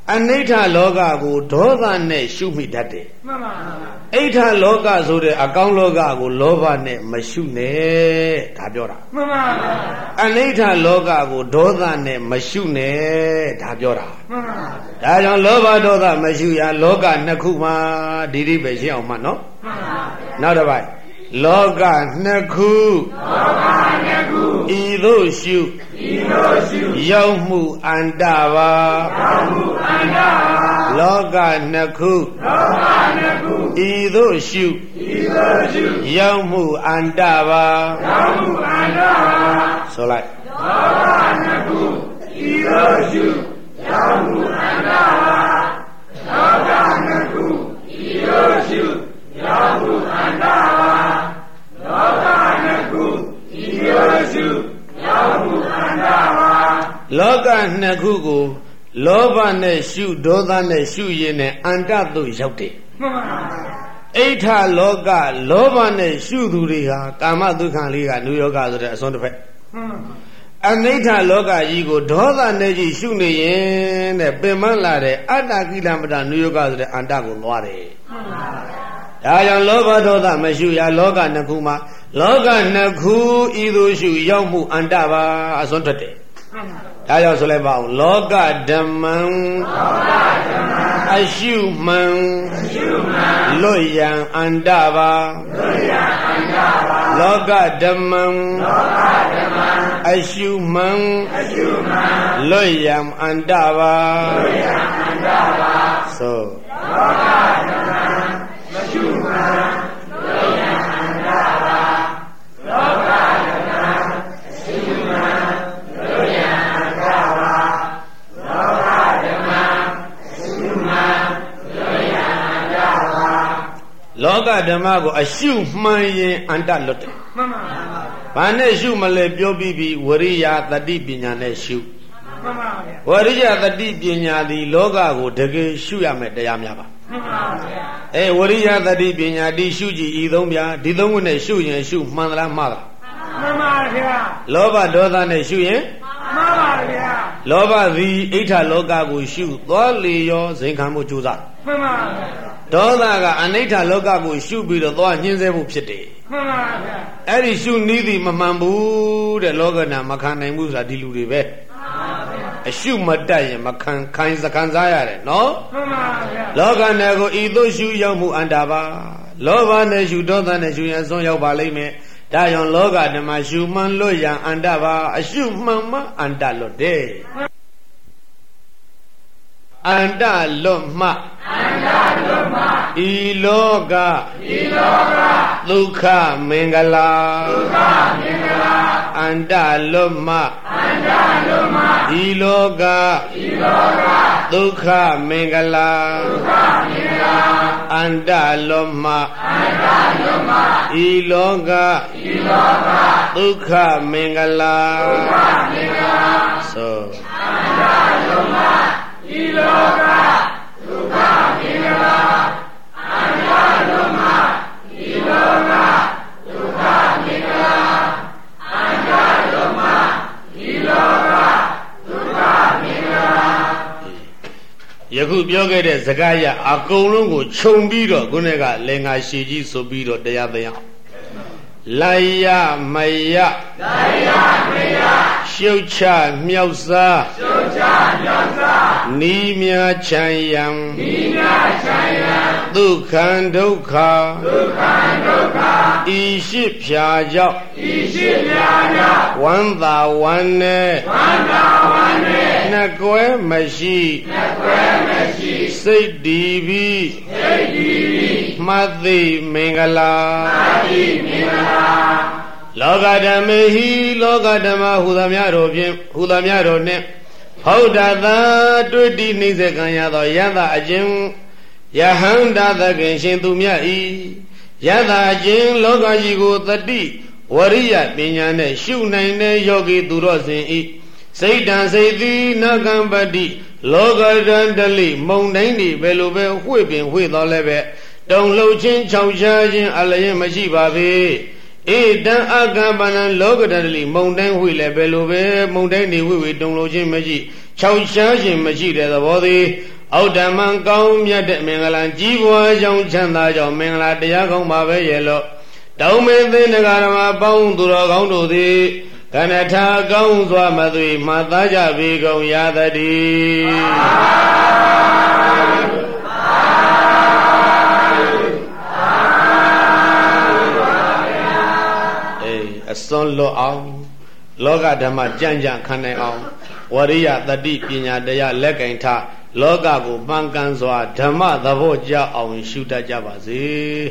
အနိဋ္ဌလောကကိုဒေါသနဲ့ရှုမိတတ်တယ်မှန်ပါဗျာအိဋ္ဌလောကဆိုတဲ့အကောင်းလောကကိုလောဘနဲ့မရှုနဲ့ဒါပြောတာမှန်ပါဗျာအနိဋ္ဌလောကကိုဒေါသနဲ့မရှုနဲ့ဒါပြောတာမှန်ပါဗျာဒါကြောင့်လောဘဒေါသမရှုရလောကနှစ်ခုမှာဒီဒီပဲရှင်းအောင်မှနော်မှန်ပါဗျာနောက်တစ်ပိုင်းလောကနှစ်ခုလောကနှစ်ခုဤသို့ရှုဤသို့ရှုရောက်မှုအန္တပါရောက်မှုအန္တပါလောကနှစ်ခုလောကနှစ်ခုဤသို့ရှုဤသို့ရှုရောက်မှုအန္တပါရောက်မှုအန္တပါဆိုလိုက်လောကနှစ်ခုဤသို့ရှုရောက်မှုအန္တပါလောကနှစ်ခုဤသို့ရှုရောက်မှုအန္တပါလောကနှစ်ခုဤသို့ရှုရောက်မှုအန္တပါလောကနှစ်ခုကိုလောဘနဲ့ရှုဒေါသနဲ့ရှုရင်းနဲ့အန္တသို့ရောက်တယ်မှန်ပါဗျာအိဋ္ဌလောကလောဘနဲ့ရှုသူတွေဟာကာမဒုက္ခလေးကနုယောဂဆိုတဲ့အစွန်းတစ်ဖက်မှန်ပါအနိဋ္ဌလောကကြီးကိုဒေါသနဲ့ကြီးရှုနေရင်တဲ့ပင်မလာတဲ့အတ္တကိလမတနုယောဂဆိုတဲ့အန္တကိုသွားတယ်မှန်ပါဒါကြောင့်လောဘဒေါသမရှုရလောကနှစ်ခုမှာလောကနှစ်ခုဤသို့ရှုရောက်မှုအန္တပါအစွန်းထွက်တယ်ဒါကြောင့်ဆိုလိုက်ပါဦးလောကဓမ္မံလောကဓမ္မံအရှုမှန်အရှုမှန်လွတ်ရန်အန္တပါလွတ်ရန်အန္တပါလောကဓမ္မံလောကဓမ္မံအရှုမှန်အရှုမှန်လွတ်ရန်အန္တပါလွတ်ရန်အန္တပါဆိုလောကဓမ္မံအရှုမှန်လွတ်ရန်အန္တပါလောကဓမ္မံအရှုမှန်လွတ်ရန်အန္တပါလောကဓမ္မံအရှုမှန်လွတ်ရန်အန္တပါလောကဓမ္မကိုအရှုမှန်ရင်အန္တလွတ်တယ်မှန်ပါပါဘာနဲ့ရှုမလဲပြောပြီးပြီဝရိယသတိပညာနဲ့ရှုမှန်ပါဗျာဝရိယသတိပညာသည်လောကကိုတကယ်ရှုရမယ်တရားများပါမှန်ပါဗျာအဲဝရိယသတိပညာဒီရှုကြည့်ဤသုံးပြဒီသုံးခုနဲ့ရှုရင်ရှုမှန်သလားမှားလားမှန်ပါဗျာလောဘဒေါသနဲ့ရှုရင်မှန်ပါဗျာလောဘသည်အိဋ္ဌလောကကိုရှုသွားလေရောဇင်ခံမှုကြိုးစားမှန်ပါဗျာဒေါသကအနိဋ္ဌလောကကိုရှုပြီးတော့သွားညှင်းဆဲမှုဖြစ်တယ်မှန်ပါဗျာအဲ့ဒီရှုနည်းသည်မမှန်ဘူးတဲ့လောကနာမခံနိုင်ဘူးဆိုတာဒီလူတွေပဲအရှုမတတ်ရင်မခံခိုင်းစခံစားရတယ်နော်မှန်ပါဗျာလောကနယ်ကိုဤသို့ရှုရောက်မှုအန္တပါလောဘနဲ့ရှုဒေါသနဲ့ရှုရင်အစွန်းရောက်ပါလိမ့်မယ်ဒါကြောင့်လောကဓမ္မရှုမှန်လွတ်ရန်အန္တပါအရှုမှန်မှအန္တလွတ်တယ်အန္တလွတ်မှအန္တလွတ်မှဤလောကဤလောကဒုက္ခမင်္ဂလာဒုက္ခမင်္ဂလာအန္တလွတ်မှအန္တလွတ်မှဤလောကဤလောကဒုက္ခမင်္ဂလာဒုက္ခမင်္ဂလာအန္တလွတ်မှအန္တလွတ်မှဤလောကဤလောကဒုက္ခမင်္ဂလာဒုက္ခမင်္ဂလာဆိုအန္တလွတ်မှဤလောကဒုက္ခမင်္ဂလာအန္တလွတ်မှဤလောကဒုက္ခမင်္ဂလာအန္တလွတ်မှဤလောကဒုက္ခမင်္ဂလာယခုပြောခဲ့တဲ့စကားရအကုန်လုံးကိုခြုံပြီးတော့ခုနကလင်္ကာရှည်ကြီးဆိုပြီးတော့တရားသင်အောင်လိုက်ရမရလိုက်ရမရရှုတ်ချမြောက်စားရှုတ်ချမြောက်စားနီးမြချမ်းရံနီးမြချမ်းရံဒုက္ခံဒုက္ခဒုက္ခံဒုက္ခဤရှိဖြာကြောင့်ဤရှိဖြာကြောင့်ဝမ်းသာဝမ်းနဲ့ဝမ်းသာဝမ်းနဲ့နှကွဲမရှိနှကွဲမရှိစိတ်တည်ပြီးစိတ်တည်ပြီးမှတ်သိမင်္ဂလာမှတ်သိမင်္ဂလာလောကဓမ္မေဟိလောကဓမ္မဟူသည်များတို့ဖြင့်ဟူသည်များတို့နှင့်ဟုတ်တသာတွေ့တိနှိစ္စကံရသောယတအကျဉ်ယဟန္တာသခင်ရှင်သူမြတ်ဤယတအကျဉ်လောကကြီးကိုတတိဝရိယပညာနှင့်ရှုနိုင်တဲ့ယောဂီသူတော်စင်ဤစိတ်တံစိတ်သည်နကံပတိလောကတံတလိမုံတိုင်းဒီဘယ်လိုပဲဝှေ့ပင်ဝှေ့တော်လည်းပဲတုံလှုပ်ခြင်းခြောက်ရှားခြင်းအလျင်မရှိပါပေဧတံအကံပနံလောကတတလိမုံတိုင်းဝှေ့လည်းဘယ်လိုပဲမုံတိုင်းနေဝှေ့ဝှေ့တုံလှုပ်ခြင်းမရှိခြောက်ရှားခြင်းမရှိတဲ့သဘောသည်အောက်ဓမ္မကောင်းမြတ်တဲ့မင်္ဂလာကြီးပွားကြောင်းချမ်းသာကြောင်းမင်္ဂလာတရားကောင်းပါပဲရဲ့လို့တောင်းမေသိနဂရမပေါင်းသူတော်ကောင်းတို့သည်ကဏ္ဍထာကောင်းစွာမသွေမှတ်သားကြပေကုန်ရသတည်းအေးအစွန်းလွတ်အောင်လောကဓမ္မကြံ့ကြံ့ခံနိုင်အောင်ဝရိယတတိပညာတရားလက်ကင်ထလောကကိုပန်းကန်စွာဓမ္မသဘောကျအောင်ရှုတတ်ကြပါစေ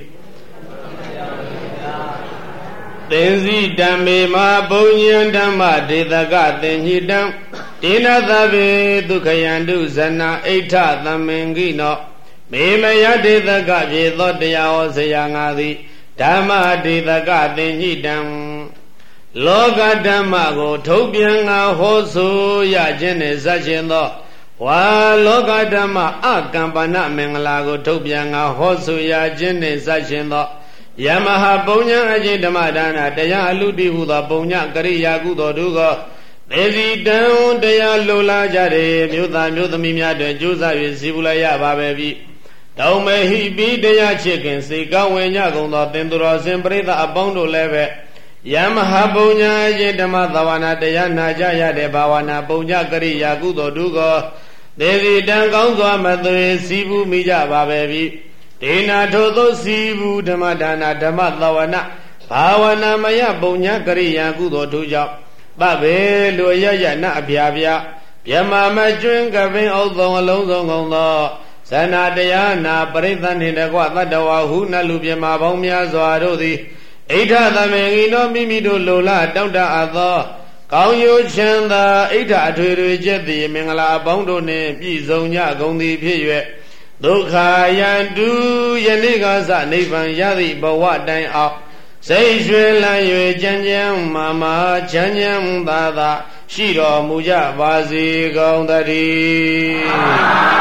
သင်္စီဓမ္မေမာဘုံညံဓမ္မဒေသကသင်္ညိတံဒေနသဗ္ဗေဒုက္ခယန္တုဇနာအိဋ္ဌသမင်္ဂိနောမေမယဒေသကပြေသောတရားဟောဆရာငါသည်ဓမ္မဒေသကသင်္ညိတံလောကဓမ္မကိုထုတ်ပြန်ငါဟောဆိုရခြင်းနှင့်ဇတ်ခြင်းသောဝါလောကဓမ္မအကမ္ပနမင်္ဂလာကိုထုတ်ပြန်ငါဟောဆိုရခြင်းနှင့်ဇတ်ခြင်းသောယမဟာပုညံအကျင့်ဓမ္မဒါနတရားအလူတိဟုသောပုညကရိယာကုသိုလ်တို့ကိုသေစီတံတရားလိုလားကြတဲ့မြို့သားမြို့သမီးများတို့ကြိုးစား၍စီပူလိုက်ရပါပဲပြီတောင်းမေဟိပိတရားချစ်ခင်စေကောင်းဝင်ကြကုန်သောသင်သူတော်စင်ပရိသတ်အပေါင်းတို့လည်းပဲယမဟာပုညံအကျင့်ဓမ္မသဘာနာတရားနာကြရတဲ့ဘာဝနာပုညကရိယာကုသိုလ်တို့ကိုသေစီတံကောင်းစွာမသွေစီပူမိကြပါပဲပြီဒေနာထိုသောစီဘူးဓမ္မဒါနဓမ္မသဝနာဘာဝနာမယပုံညာကရိယာကုသိုလ်တို့ကြောင့်ပဘေလိုရရနအပြာပြမြမမကျွင်းကပင်အောက်သုံးအလုံးစုံကုန်သောဇဏတရားနာပရိသတ်နှင့်တကွတတ္တဝါဟုနတ်လူမြမပေါင်းများစွာတို့သည်ဣဋ္ဌသမင်္ဂိနောမိမိတို့လိုလားတောင့်တအပ်သောကောင်းရိုးချမ်းသာဣဋ္ဌအထွေထွေကျက်သည်မင်္ဂလာအပေါင်းတို့နှင့်ပြည့်စုံကြကုန်သည်ဖြစ်၍ဒုက္ခယန္တုယနေ့ကစနိဗ္ဗာန်ရသည့်ဘဝတိုင်အောင်စိတ်ရွှင်လန်း၍ကြံကြံမာမာချမ်းချမ်းသာသာရှိတော်မူကြပါစေကုန်သတည်း